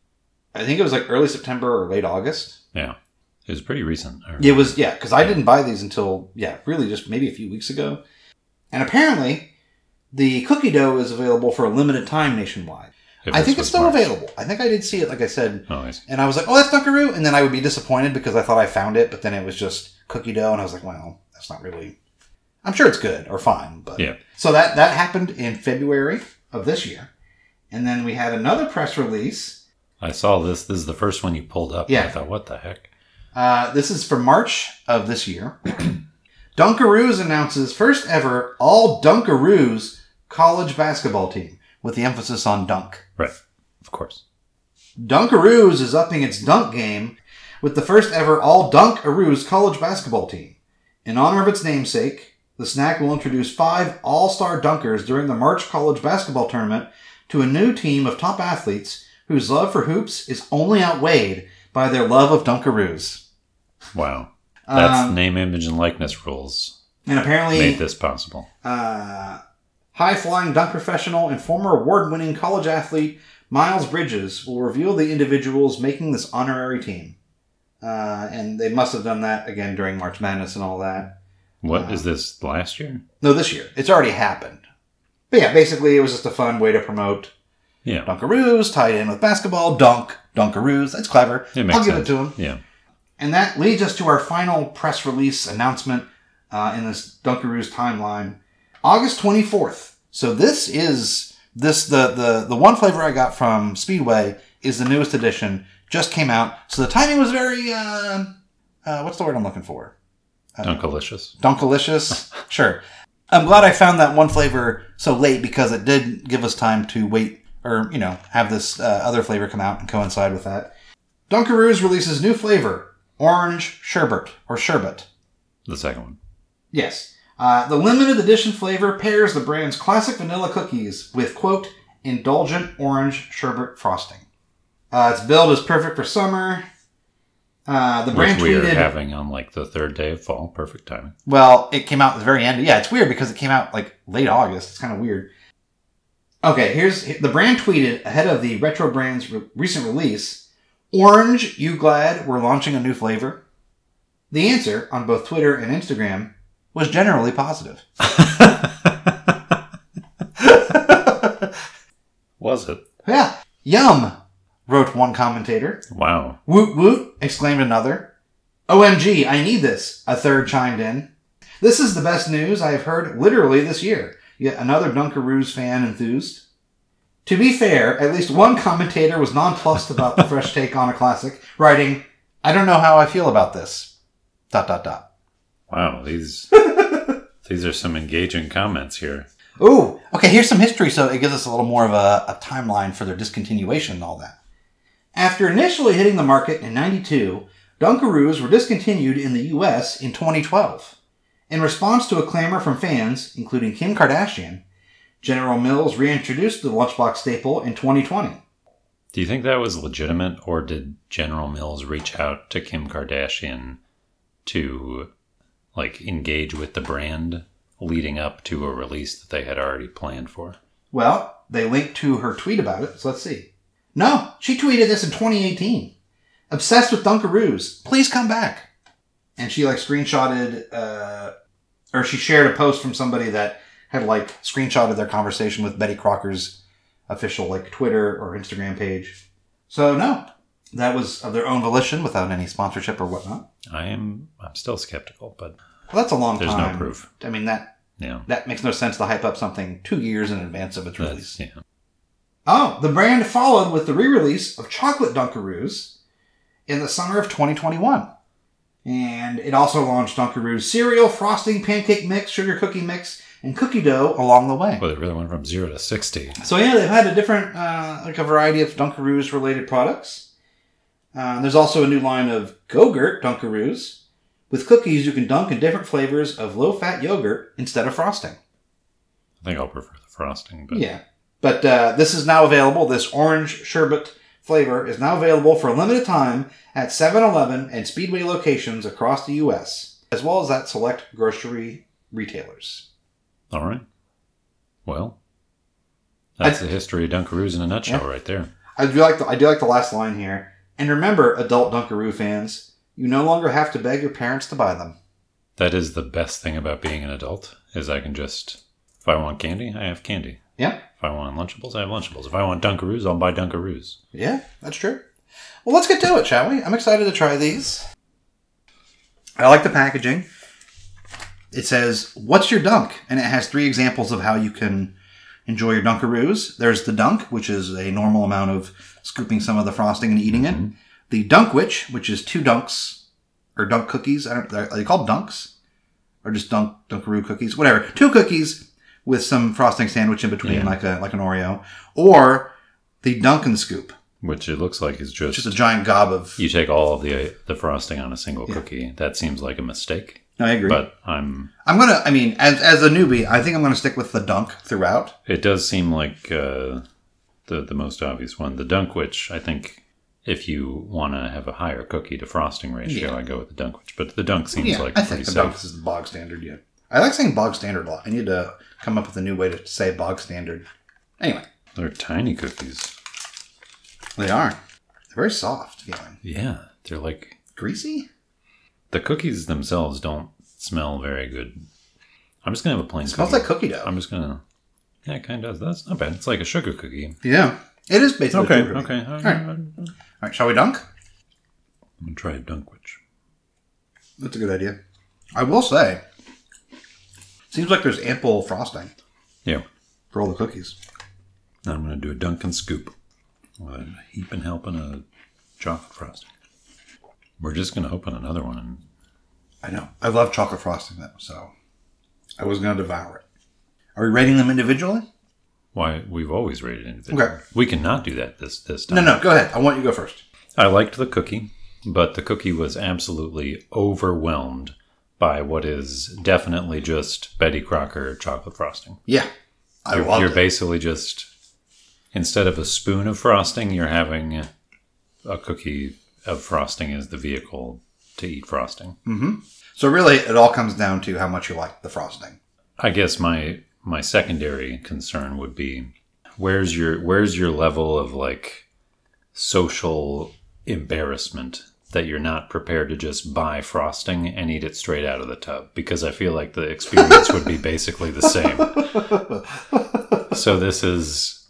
I think it was like early September or late August. Yeah. It was pretty recent. I It remember. was, yeah, because I didn't buy these until, yeah, really just maybe a few weeks ago. And apparently, the cookie dough is available for a limited time nationwide. If I this think was it's still March. available. I think I did see it, like I said. Oh, I see. And I was like, oh, that's Dunkaroo. And then I would be disappointed because I thought I found it, but then it was just cookie dough. And I was like, well, that's not really, I'm sure it's good or fine. But Yeah. So that, that happened in February of this year. And then we had another press release. I saw this. This is the first one you pulled up. Yeah. And I thought, what the heck? Uh, this is for March of this year. Dunkaroos announces first ever all Dunkaroos college basketball team, with the emphasis on dunk. Right. Of course. Dunkaroos is upping its dunk game with the first ever all Dunkaroos college basketball team. In honor of its namesake, The snack will introduce five all-star dunkers during the March College basketball tournament to a new team of top athletes whose love for hoops is only outweighed by their love of Dunkaroos. Wow. That's Um, name, image, and likeness rules And apparently, made this possible. uh, high-flying dunk professional and former award-winning college athlete Miles Bridges will reveal the individuals making this honorary team. Uh, and they must have done that, again, during March Madness and all that. What uh, is this last year? No, this year. It's already happened. But yeah, basically it was just a fun way to promote Yeah. Dunkaroos, tied in with basketball, dunk, Dunkaroos. That's clever. It makes I'll give sense. it to him. Yeah. And that leads us to our final press release announcement uh, in this Dunkaroos timeline. August twenty-fourth. So this is, this the, the, the one flavor I got from Speedway is the newest edition. Just came out. So the timing was very, uh, uh, what's the word I'm looking for? Dunkalicious. Dunkalicious? Sure. I'm glad I found that one flavor so late because it did give us time to wait or, you know, have this uh, other flavor come out and coincide with that. Dunkaroos releases new flavor, orange sherbet or sherbet. The second one. Yes. Uh, the limited edition flavor pairs the brand's classic vanilla cookies with, quote, indulgent orange sherbet frosting. Uh, its build is perfect for summer. Uh, the brand Which we tweeted, are having on like the third day of fall. Perfect timing. well, it came out at the very end. Yeah, it's weird because it came out like late August. It's kind of weird. Okay, here's the brand tweeted ahead of the Retro Brand's re- recent release, Orange, you glad we're launching a new flavor? The answer on both Twitter and Instagram was generally positive. Was it? Yeah. Yum, wrote one commentator. Wow. Woot woot, exclaimed another. O M G, I need this, a third chimed in. This is the best news I have heard literally this year. Yet another Dunkaroos fan enthused. To be fair, at least one commentator was nonplussed about the fresh take on a classic, writing, I don't know how I feel about this. Dot, dot, dot. Wow. These these are some engaging comments here. Ooh, okay, here's some history, so it gives us a little more of a, a timeline for their discontinuation and all that. After initially hitting the market in ninety-two, Dunkaroos were discontinued in the U S in twenty twelve. In response to a clamor from fans, including Kim Kardashian, General Mills reintroduced the lunchbox staple in twenty twenty. Do you think that was legitimate, or did General Mills reach out to Kim Kardashian to like engage with the brand leading up to a release that they had already planned for? Well, they linked to her tweet about it, so let's see. No, she tweeted this in twenty eighteen. Obsessed with Dunkaroos. Please come back. And she like screenshotted, uh, or she shared a post from somebody that had like screenshotted their conversation with Betty Crocker's official like Twitter or Instagram page. So no, that was of their own volition without any sponsorship or whatnot. I am I'm still skeptical, but Well, that's a long there's time. no proof. I mean, that Yeah. that makes no sense to hype up something two years in advance of its release. That's, yeah. Oh, the brand followed with the re-release of Chocolate Dunkaroos in the summer of twenty twenty-one. And it also launched Dunkaroos cereal, frosting, pancake mix, sugar cookie mix, and cookie dough along the way. Well, it really went from zero to sixty. So yeah, they've had a different, uh, like a variety of Dunkaroos related products. Uh, there's also a new line of Go-Gurt Dunkaroos. With cookies, you can dunk in different flavors of low-fat yogurt instead of frosting. I think I'll prefer the frosting, but Yeah. But uh, this is now available. This orange sherbet flavor is now available for a limited time at seven eleven and Speedway locations across the U S, as well as at select grocery retailers. all right. Well, that's I- the history of Dunkaroos in a nutshell Yeah. right there. I do like the, I do like the last line here. And remember, adult Dunkaroo fans, you no longer have to beg your parents to buy them. That is the best thing about being an adult, is I can just, if I want candy, I have candy. Yeah, If I want Lunchables, I have Lunchables. If I want Dunkaroos, I'll buy Dunkaroos. yeah, that's true. Well, let's get to it, shall we? I'm excited to try these. I like the packaging. It says, what's your dunk? And it has three examples of how you can enjoy your Dunkaroos. There's the dunk, which is a normal amount of scooping some of the frosting and eating Mm-hmm. it. The Dunkwich, which is two dunks, or dunk cookies. I don't, are they called dunks? Or just dunk, Dunkaroo cookies? Whatever. Two cookies with some frosting sandwich in between, Yeah. like a like an Oreo. Or the Dunkin' Scoop, Which it looks like is just, just a giant gob of... you take all of the the frosting on a single Yeah. cookie. That seems like a mistake. No, I agree. But I'm. I'm gonna. I mean, as as a newbie, I think I'm gonna stick with the dunk throughout. It does seem like uh, the the most obvious one, the Dunkwich. I think if you want to have a higher cookie to frosting ratio, Yeah. I go with the Dunkwich. But the Dunk seems Yeah, like I pretty think the safe. dunk is the bog standard. Yeah, I like saying bog standard a lot. I need to come up with a new way to say bog standard. Anyway, They're tiny cookies. they are. They're very soft feeling. Yeah, they're like Greasy. the cookies themselves don't smell very good. I'm just gonna have a plain. It smells cookie. like cookie dough. I'm just gonna. Yeah, it kind of does. That's not bad. It's like a sugar cookie. Yeah, it is basically. Okay, sugar cookie. okay. All right. All right. Shall we dunk? I'm gonna try a Dunkwich. That's a good idea. I will say, seems like there's ample frosting Yeah. for all the cookies. Now I'm gonna do a Dunkin' scoop with a heap and helping of chocolate frosting. We're just gonna open another one. And I know. I love chocolate frosting though, so I was going to devour it. Are we rating them individually? why we've always rated individually. Okay. We cannot do that this this time. No, no. Go ahead. I want you to go first. I liked the cookie, but the cookie was absolutely overwhelmed by what is definitely just Betty Crocker chocolate frosting. Yeah, I You're, loved you're it. basically just, instead of a spoon of frosting, you're having a cookie of frosting as the vehicle to eat frosting. Mm-hmm. So really, it all comes down to how much you like the frosting. I guess my my secondary concern would be where's your where's your level of like social embarrassment that you're not prepared to just buy frosting and eat it straight out of the tub, because I feel like the experience would be basically the same. So this is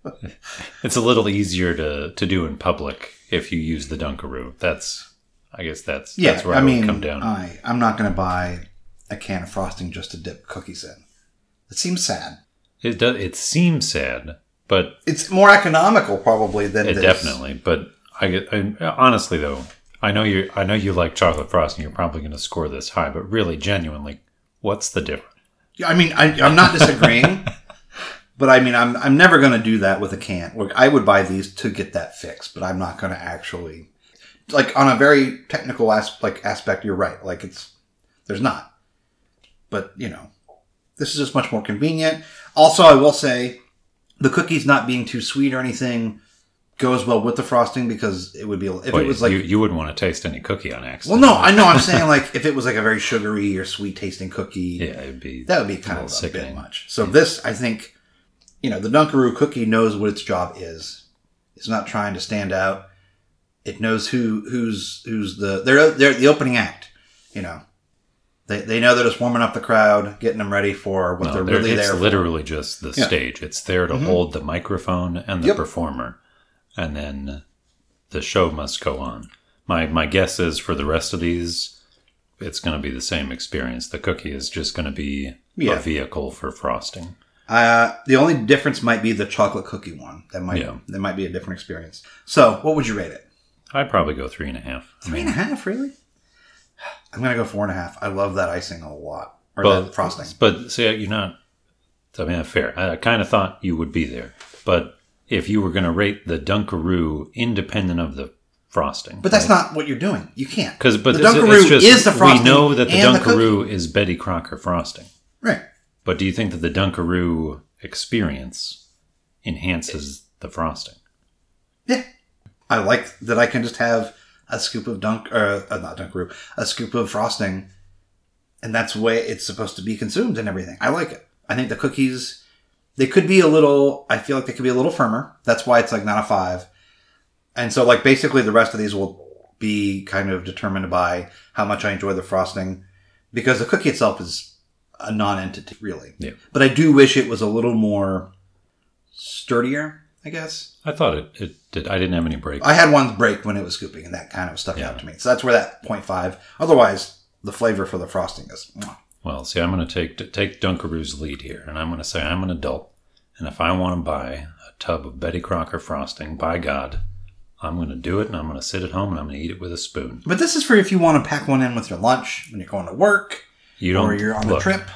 it's a little easier to to do in public if you use the Dunkaroo. That's I guess that's Yeah, that's where I I, mean, would come down. I, I'm not going to buy a can of frosting just to dip cookies in. It seems sad. It does it seems sad, but It's more economical probably than it this. definitely. But I get I, honestly though, I know you I know you like chocolate frosting. You're probably going to score this high, but really, genuinely, what's the difference? Yeah, I mean, I, I'm not disagreeing, but I mean, I'm I'm never going to do that with a can. Like, I would buy these to get that fixed, but I'm not going to actually, like, on a very technical as, like aspect. You're right. Like, it's there's not, but you know, this is just much more convenient. Also, I will say, the cookies not being too sweet or anything goes well with the frosting, because it would be if But it was like you, you wouldn't want to taste any cookie on accident. well, no, I know. I'm saying like if it was like a very sugary or sweet tasting cookie, yeah, it'd be that would be kind a of little a bit sickening. much. So this, I think, you know, the Dunkaroo cookie knows what its job is. It's not trying to stand out. It knows who who's who's the they're they're the opening act. You know, they they know they're just warming up the crowd, getting them ready for what No, they're they're- really it's there for. literally just the Yeah. stage. It's there to Mhm. hold the microphone and the Yep. performer, and then the show must go on. My my guess is for the rest of these, it's going to be the same experience. The cookie is just going to be Yeah. a vehicle for frosting. Uh, the only difference might be the chocolate cookie one. That might Yeah. that might be a different experience. So, what would you rate it? I'd probably go three and a half. I Three mean, and a half, really? I'm gonna go four and a half. I love that icing a lot, or but, that frosting. But see, you're not. I mean, fair. I, I kind of thought you would be there, but if you were going to rate the Dunkaroo independent of the frosting, But that's not what you're doing. You can't. because but the it's, Dunkaroo it's just, is the frosting. we know that the and the Dunkaroo is Betty Crocker frosting. Right. But do you think that the Dunkaroo experience enhances the frosting? Yeah. I like that I can just have a scoop of dunk, or uh, not Dunkaroo, a scoop of frosting, and that's the way it's supposed to be consumed and everything. I like it. I think the cookies, they could be a little, I feel like they could be a little firmer. That's why it's like not a five. And so like basically the rest of these will be kind of determined by how much I enjoy the frosting, because the cookie itself is a non-entity, really. Yeah. But I do wish it was a little more sturdier, I guess. I thought it, it did. I didn't have any break. I had one break when it was scooping, and that kind of stuck Yeah. out to me. So that's where that point five. Otherwise, the flavor for the frosting is. Mwah. Well, see, I'm going to take take Dunkaroo's lead here, and I'm going to say I'm an adult, and if I want to buy a tub of Betty Crocker frosting, by God, I'm going to do it, and I'm going to sit at home and I'm going to eat it with a spoon. But this is for if you want to pack one in with your lunch when you're going to work, You don't. or you're on look, a trip.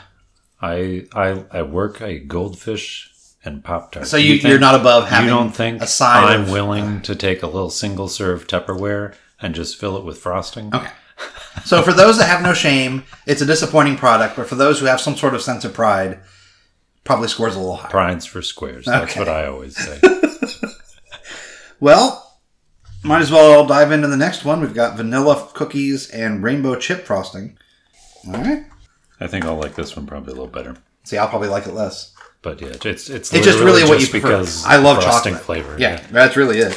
I I I work a goldfish and Pop Tart. So you, you're not above having You don't think a side I'm of- willing to take a little single serve Tupperware and just fill it with frosting? Okay. So for those that have no shame, it's a disappointing product. But for those who have some sort of sense of pride, probably scores a little higher. Pride's for squares. That's Okay. what I always say. Well, might as well dive into the next one. We've got vanilla cookies and rainbow chip frosting. All right. I think I'll like this one probably a little better. See, I'll probably like it less. But yeah, it's it's It's just really what you prefer. because I love frosting chocolate flavor. Yeah, that's really it.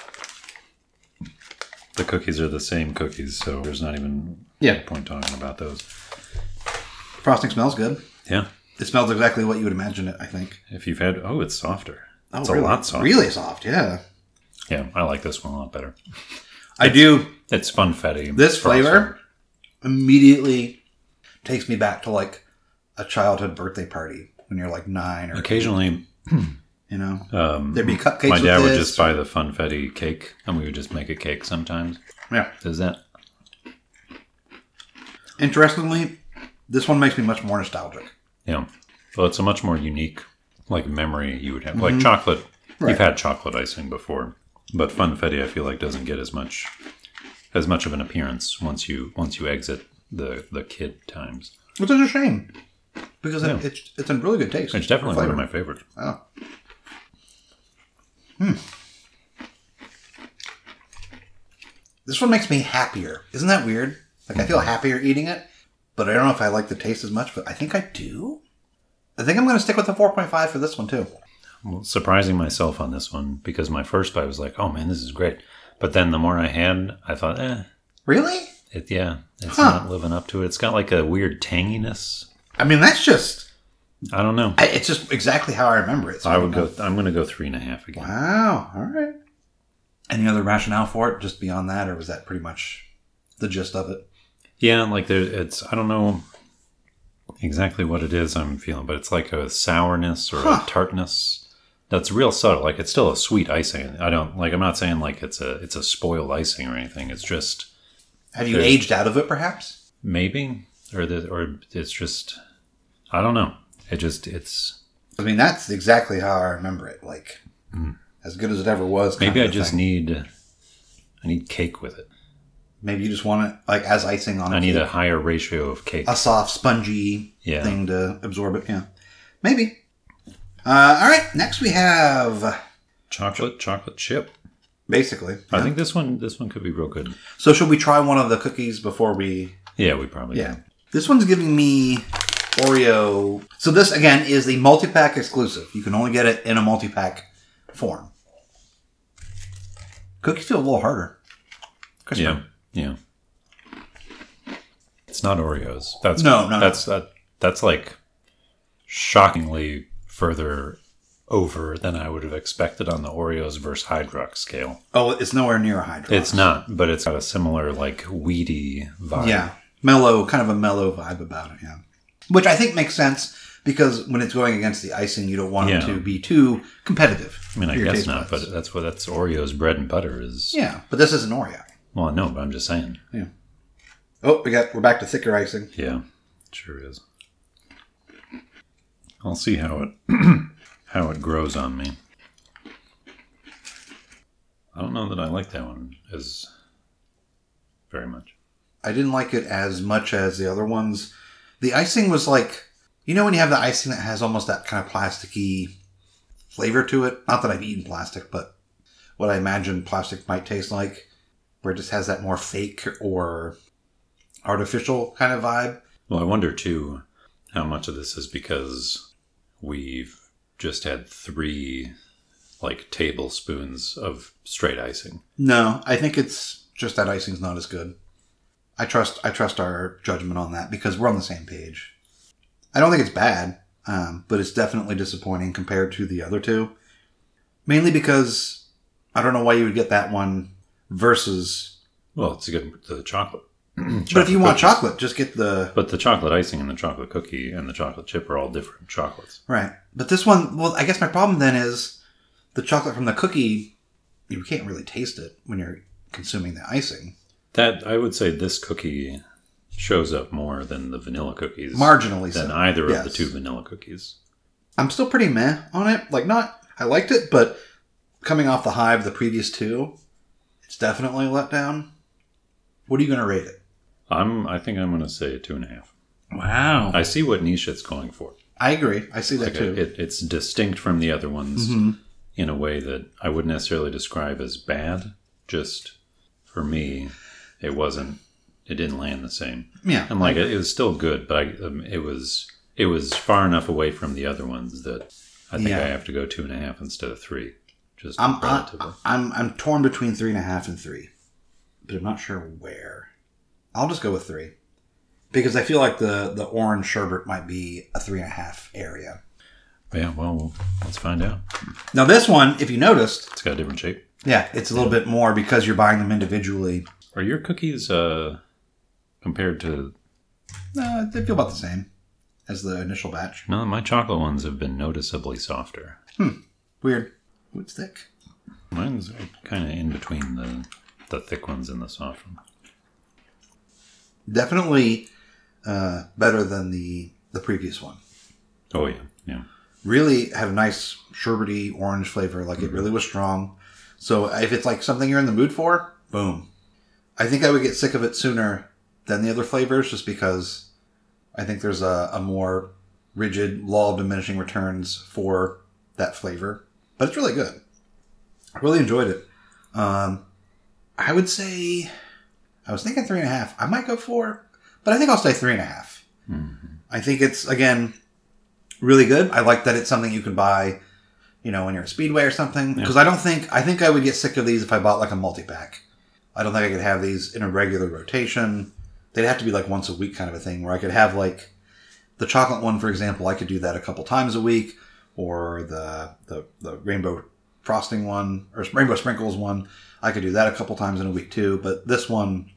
The cookies are the same cookies, so there's not even Yeah. any point talking about those. Frosting smells good. Yeah. It smells exactly what you would imagine it, I think. If you've had, oh, it's softer. Oh, it's really? a lot softer. Really soft, yeah. Yeah, I like this one a lot better. I do. It's funfetti. This frosting. flavor immediately takes me back to like a childhood birthday party when you're like nine or Occasionally, you know, um, there'd be cupcakes. my with dad would this. just buy the funfetti cake, and we would just make a cake sometimes. Yeah. Does that? Interestingly, this one makes me much more nostalgic. Yeah. Well, it's a much more unique, like, memory you would have. Like chocolate. Right. You've had chocolate icing before, but funfetti, I feel like, doesn't get as much as much of an appearance once you once you exit the the kid times. Which is a shame because Yeah. it, it's it's a really good taste. It's definitely Flavor. one of my favorites. Oh. Hmm. This one makes me happier. Isn't that weird? Like I feel happier eating it, but I don't know if I like the taste as much. But I think I do. I think I'm going to stick with the four point five for this one too. Well, surprising myself on this one because my first bite was like, "Oh man, this is great," but then the more I had, I thought, "Eh, Really? it yeah, it's Huh. not living up to it." It's got like a weird tanginess. I mean, that's just. I don't know. I- It's just exactly how I remember it. So I would don't go. I'm going to go three and a half know. again. Wow. All right. Any other rationale for it? Just beyond that, or was that pretty much the gist of it? Yeah, like there, it's. I don't know exactly what it is I'm feeling, but it's like a sourness or Huh. a tartness that's real subtle. Like it's still a sweet icing. I don't like. I'm not saying like it's a it's a spoiled icing or anything. It's just Have you There's- aged out of it, perhaps? maybe or the or it's just. I don't know. It just it's. I mean, that's exactly how I remember it. Like, as good as it ever was. kind Maybe I of a just thing. need. I need cake with it. Maybe you just want it like as icing on a I need cake. a higher ratio of cake. a soft, spongy Yeah. thing to absorb it. Yeah, maybe. Uh, all right, next we have Chocolate, chocolate chip. basically. I yeah. think this one, this one could be real good. So. Should we try one of the cookies before we? Yeah, we probably. Yeah, can. this one's giving me Oreo. So this again is the multi-pack exclusive. You can only get it in a multi-pack form. Cookies feel a little harder. Crisper. Yeah, yeah. It's not Oreos. That's No, no, no. That's that. That's like shockingly further over than I would have expected on the Oreos versus Hydrox scale. Oh, it's nowhere near a Hydrox. It's not, but it's got a similar like weedy vibe. Yeah, mellow, kind of a mellow vibe about it. Yeah, which I think makes sense because when it's going against the icing, you don't want Yeah. it to be too competitive. I mean, I for your guess taste not, buds. but that's what that's Oreos bread and butter is. yeah, but this isn't Oreo. Well, no, but I'm just saying. Oh, we got we're back to thicker icing. Yeah, it sure is. I'll see how it how it grows on me. I don't know that I like that one as very much. I didn't like it as much as the other ones. The icing was like, you know, when you have the icing that has almost that kind of plasticky flavor to it. Not that I've eaten plastic, but what I imagine plastic might taste like, where it just has that more fake or artificial kind of vibe. Well, I wonder too how much of this is because we've just had three like tablespoons of straight icing. No, I think it's just that icing's not as good. I trust I trust our judgment on that because we're on the same page. I don't think it's bad, um, but it's definitely disappointing compared to the other two. Mainly because I don't know why you would get that one versus. Well, it's a good the chocolate. But if you want chocolate, just get the But the chocolate icing and the chocolate cookie and the chocolate chip are all different chocolates. right. But this one, well, I guess my problem then is the chocolate from the cookie. You can't really taste it when you're consuming the icing. That I would say this cookie shows up more than the vanilla cookies. Marginally than so. either of Yes. the two vanilla cookies. I'm still pretty meh on it. Like, not, I liked it, but coming off the high of the previous two, it's definitely a letdown. What are you going to rate it? I'm. I think I'm going to say a two and a half. Wow. I see what niche it's going for. I agree. I see that Like too. a, it, it's distinct from the other ones Mm-hmm. in a way that I wouldn't necessarily describe as bad. Just for me, it wasn't. It didn't land the same. Yeah. And like it, it was still good, but I, um, it was it was far enough away from the other ones that I think Yeah. I have to go two and a half instead of three. Just I'm, I, relatively. I'm I'm torn between three and a half and three, but I'm not sure where. I'll just go with three because I feel like the the orange sherbet might be a three and a half area. Yeah. Well, let's find out. Now this one, if you noticed, It's got a different shape. yeah, it's a little bit more because you're buying them individually. Are your cookies uh, compared to? Uh, they feel about the same as the initial batch. No, my chocolate ones have been noticeably softer. Weird. It's thick. Mine's kind of in between the the thick ones and the soft ones. Definitely uh, better than the the previous one. Oh yeah, yeah. Really had a nice sherbety orange flavor. Like it really was strong. So if it's like something you're in the mood for, boom. I think I would get sick of it sooner than the other flavors just because I think there's a, a more rigid law of diminishing returns for that flavor. But it's really good. I really enjoyed it. Um, I would say, I was thinking three and a half. I might go four, but I think I'll stay three and a half. Mm-hmm. I think it's, again, really good. I like that it's something you can buy, you know, when you're at Speedway or something. Because I don't think, I think I would get sick of these if I bought like a multi-pack. I don't think I could have these in a regular rotation. They'd have to be like once a week kind of a thing where I could have like the chocolate one, for example, I could do that a couple times a week, or the, the, the rainbow frosting one or rainbow sprinkles one. I could do that a couple times in a week too. But this one,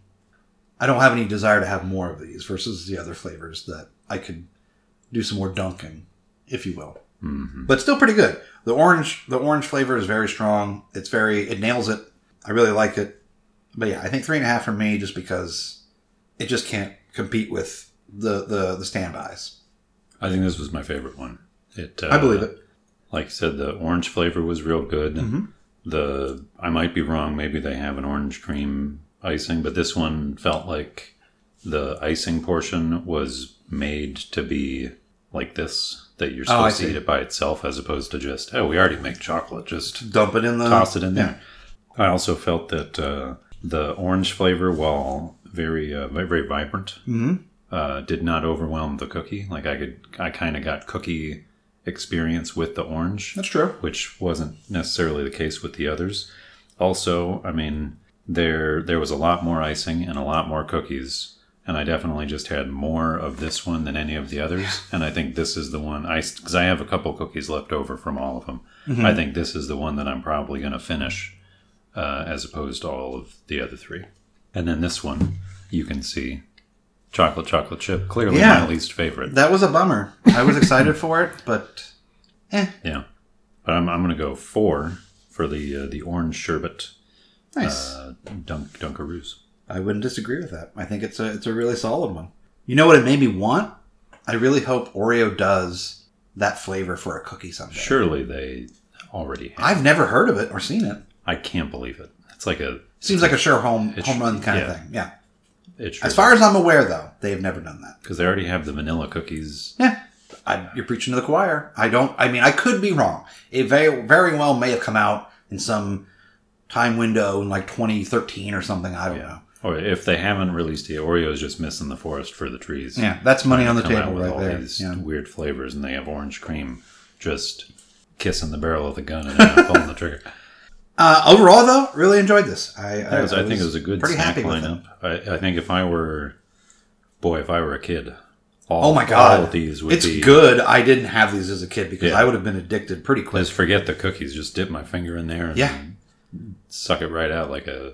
I don't have any desire to have more of these versus the other flavors that I could do some more dunking, if you will. Mm-hmm. But still pretty good. The orange, the orange flavor is very strong. It's very, it nails it. I really like it. But yeah, I think three and a half for me, just because it just can't compete with the the, the standbys. I think this was my favorite one. It. Uh, I believe it. Like I said, the orange flavor was real good. Mm-hmm. The I might be wrong. Maybe they have an orange cream icing, but this one felt like the icing portion was made to be like this. That you're Oh, I supposed to see. eat it by itself, as opposed to just oh, we already make chocolate. Just Dump it in the toss it in yeah. there. I also felt that uh, the orange flavor, while very uh, very, very vibrant, Mm-hmm. uh, did not overwhelm the cookie. Like I could, I kind of got cookie experience with the orange, That's true. which wasn't necessarily the case with the others. Also, I mean, there there was a lot more icing and a lot more cookies, and I definitely just had more of this one than any of the others. And I think this is the one I because I have a couple cookies left over from all of them. Mm-hmm. I think this is the one that I'm probably going to finish, uh, as opposed to all of the other three. And then this one, you can see chocolate chocolate chip, clearly Yeah. my least favorite. That was a bummer. I was excited for it, but eh, Yeah, but I'm I'm going to go four for the uh, the orange sherbet. nice. Uh, Dunk Dunkaroos. I wouldn't disagree with that. I think it's a it's a really solid one. You know what it made me want? I really hope Oreo does that flavor for a cookie someday. Surely they already have. I've never heard of it or seen it. I can't believe it. It's like a. Seems like a sure home It home should- run kind yeah. of thing. Yeah. It As far as I'm aware, though, they've never done that. because they already have the vanilla cookies. Yeah. I, you're preaching to the choir. I don't. I mean, I could be wrong. It very very well may have come out in some time window in like twenty thirteen or something. I don't know. Or if they haven't released it, Oreo's just missing the forest for the trees. Yeah, that's money on the Come out table with right all there. these Yeah. weird flavors, and they have orange cream just kissing the barrel of the gun and not pulling the trigger. Uh, overall, though, really enjoyed this. I, I, was, I think it was a good pretty snack happy with it. lineup. I, I think if I were, boy, if I were a kid, all, Oh my god, all of these would it's be. good. I didn't have these as a kid because Yeah. I would have been addicted pretty quick. Just forget the cookies. Just dip my finger in there and Yeah. suck it right out like a.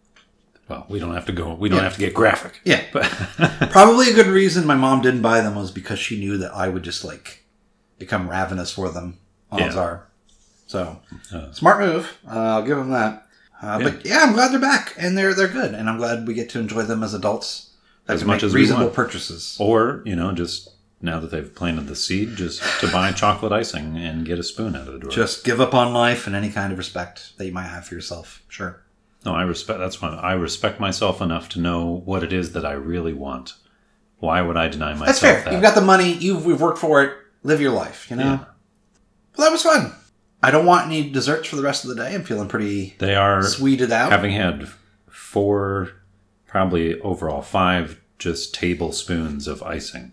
Well, we don't have to go. We don't Yeah. have to get graphic. Yeah, But probably a good reason my mom didn't buy them was because she knew that I would just like become ravenous for them. Odds Yeah. are. So Uh. smart move. Uh, I'll give them that. Uh, Yeah. But yeah, I'm glad they're back and they're they're good, and I'm glad we get to enjoy them as adults. That As can much make as we reasonable want. purchases. or you know, just now that they've planted the seed, just to buy chocolate icing and get a spoon out of the drawer. Just give up on life and any kind of respect that you might have for yourself. Sure. No, I respect. That's why I respect myself enough to know what it is that I really want. Why would I deny myself That's fair. that? You've got the money. You've we've worked for it. Live your life. You know. Yeah. Well, that was fun. I don't want any desserts for the rest of the day. I'm feeling pretty. They are sweeted out. Having had four, probably overall five, just tablespoons of icing.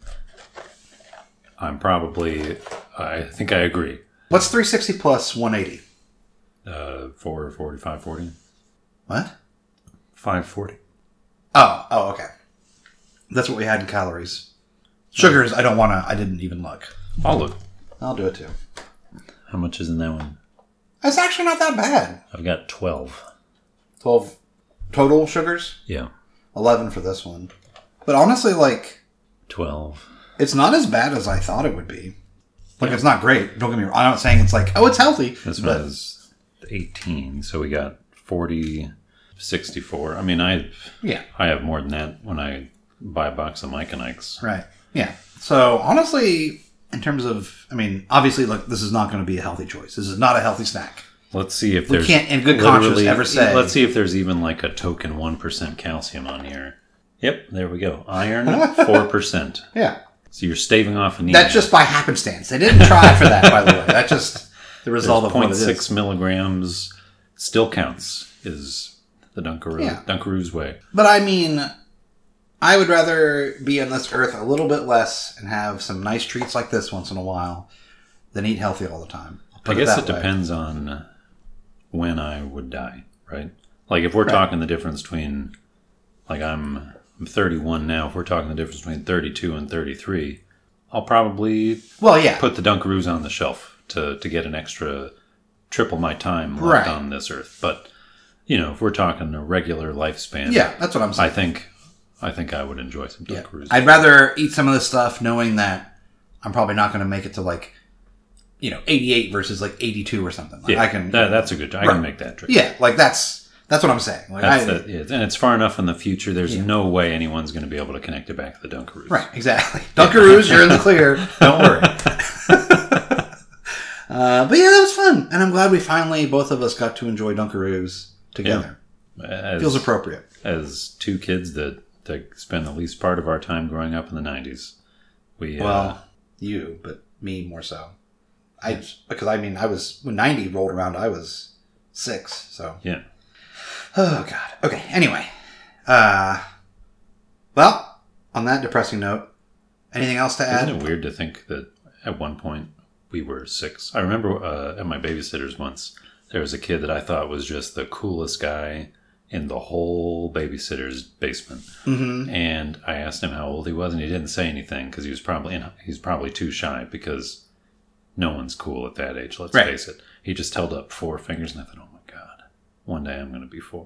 I'm probably. I think I agree. What's three sixty plus one eighty? Uh, four forty, five forty. What? five forty. Oh, oh, okay. That's what we had in calories. Sugars, I don't want to. I didn't even look. I'll look. I'll do it too. How much is in that one? That's actually not that bad. I've got twelve. twelve total sugars? Yeah. eleven for this one. But honestly, like, twelve. it's not as bad as I thought it would be. Like, it's not great. Don't get me wrong. I'm not saying it's like, oh, it's healthy. This but one is eighteen, so we got forty, sixty-four. I mean, I yeah, I have more than that when I buy a box of Mike and Ike's. right. Yeah. So, honestly, in terms of, I mean, obviously, look, this is not going to be a healthy choice. This is not a healthy snack. Let's see if We there's... can't, in good conscience, literally- ever say. Let's see if there's even like a token one percent calcium on here. Yep, there we go. Iron, four percent. Yeah. So you're staving off anemia. That's just by happenstance. They didn't try for that, by the way. That's just the result of what it zero point six is. milligrams still counts, is the Dunkaroo, Yeah. Dunkaroo's way. But I mean, I would rather be on this earth a little bit less and have some nice treats like this once in a while than eat healthy all the time. I'll I put guess that it way. depends on when I would die, right? Like if we're Right. talking the difference between, like I'm, I'm thirty-one now, if we're talking the difference between thirty-two and thirty-three, I'll probably Well, yeah. put the Dunkaroos on the shelf to, to get an extra triple my time left Right. on this earth. But, you know, if we're talking a regular lifespan, yeah, that's what I'm I saying. think I think I would enjoy some Yeah. Dunkaroos. I'd rather eat some of this stuff knowing that I'm probably not going to make it to like, you know, eighty-eight versus like eighty-two or something. Like yeah, I can. that, that's a good, I Right. can make that trick. Yeah, like that's that's what I'm saying. Like That's I, the, yeah, and it's far enough in the future. There's Yeah. no way anyone's going to be able to connect it back to the Dunkaroos. Right, exactly. Dunkaroos, you're in the clear. Don't worry. uh, but yeah, that was fun, and I'm glad we finally both of us got to enjoy Dunkaroos together. As, Feels appropriate. as two kids that, that spent the least part of our time growing up in the nineties. We uh, Well, you, but me more so. I because I mean I was when ninety rolled around, I was six. So yeah. oh god. Okay. Anyway, uh, well, on that depressing note, anything else to add? Isn't it weird to think that at one point we were six? I remember uh, at my babysitter's once, there was a kid that I thought was just the coolest guy in the whole babysitter's basement. Mm-hmm. And I asked him how old he was, and he didn't say anything because he was probably in, he's probably too shy because no one's cool at that age. Let's Right. face it. He just held up four fingers, and I thought, oh my god, one day I'm going to be four.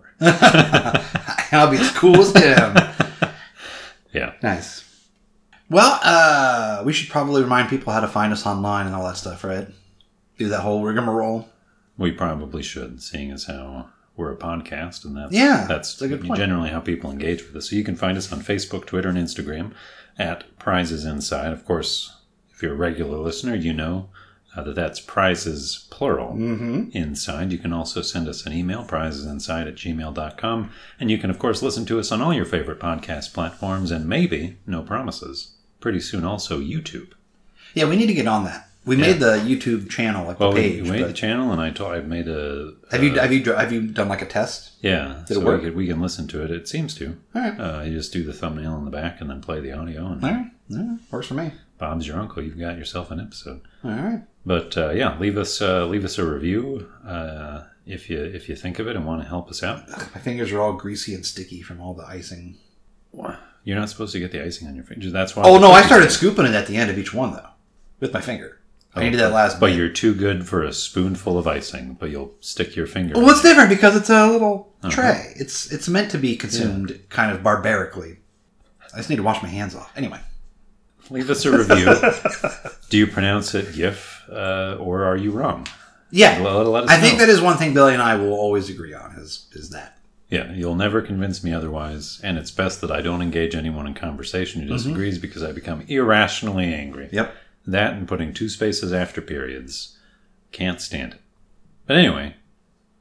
I'll be as cool as him. Yeah. Nice. Well, uh, we should probably remind people how to find us online and all that stuff, right? Do that whole rigmarole. We probably should, seeing as how we're a podcast, and that's Yeah, that's that's a good point. generally how people engage with us. So you can find us on Facebook, Twitter, and Instagram at Prizes Inside. Of course, if you're a regular listener, you know uh, that that's prizes plural Mm-hmm. inside. You can also send us an email, prizesinside at gmail dot com, and you can of course listen to us on all your favorite podcast platforms, and maybe, no promises, pretty soon also YouTube. Yeah, we need to get on that. We Yeah. made the YouTube channel, like Well, the page. we made but the channel, and I told I made a have you uh, have you have you done like a test? yeah, Did so it work? We, could, we can listen to it. It seems to. All right, Uh, you just do the thumbnail in the back and then play the audio, and all right, all right. Works for me. Bob's your uncle. You've got yourself an episode. All right. But uh, yeah, leave us uh, leave us a review uh, if you if you think of it and want to help us out. Ugh, my fingers are all greasy and sticky from all the icing. You're not supposed to get the icing on your fingers. That's why. Oh the no, I cookies- started scooping it at the end of each one though, with my finger. I needed that last But bit. you're too good for a spoonful of icing. But you'll stick your finger. Well, what's in it. different because it's a little Uh-huh. tray. It's it's meant to be consumed kind of barbarically. I just need to wash my hands off. Anyway. Leave us a review. Do you pronounce it GIF uh, or are you wrong? Yeah. Let, let us I think know. that is one thing Billy and I will always agree on is is that. Yeah, you'll never convince me otherwise, and it's best that I don't engage anyone in conversation who disagrees because I become irrationally angry. Yep. That and putting two spaces after periods. Can't stand it. But anyway,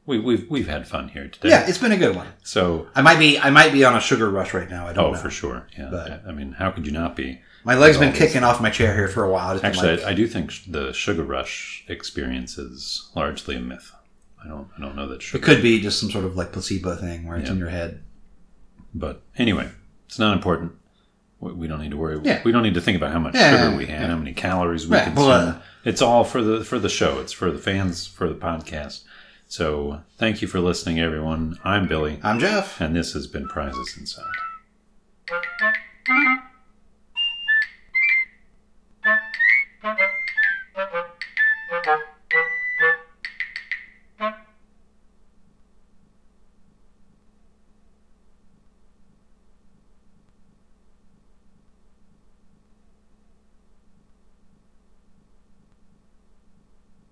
we, we've we've had fun here today. Yeah, it's been a good one. So I might be I might be on a sugar rush right now. I don't oh, know. for sure. Yeah. But- I mean, how could you not be? My leg's been Always. kicking off my chair here for a while. It's been Actually, like- I, I do think sh- the sugar rush experience is largely a myth. I don't I don't know that sugar. it could be just some sort of like placebo thing where it's Yeah. in your head. But anyway, it's not important. We, we don't need to worry. Yeah. We don't need to think about how much Yeah, sugar yeah, we had, yeah. how many calories we Right, consume. well, uh, it's all for the for the show. It's for the fans, for the podcast. So thank you for listening, everyone. I'm Billy, I'm Jeff. and this has been Prizes Inside.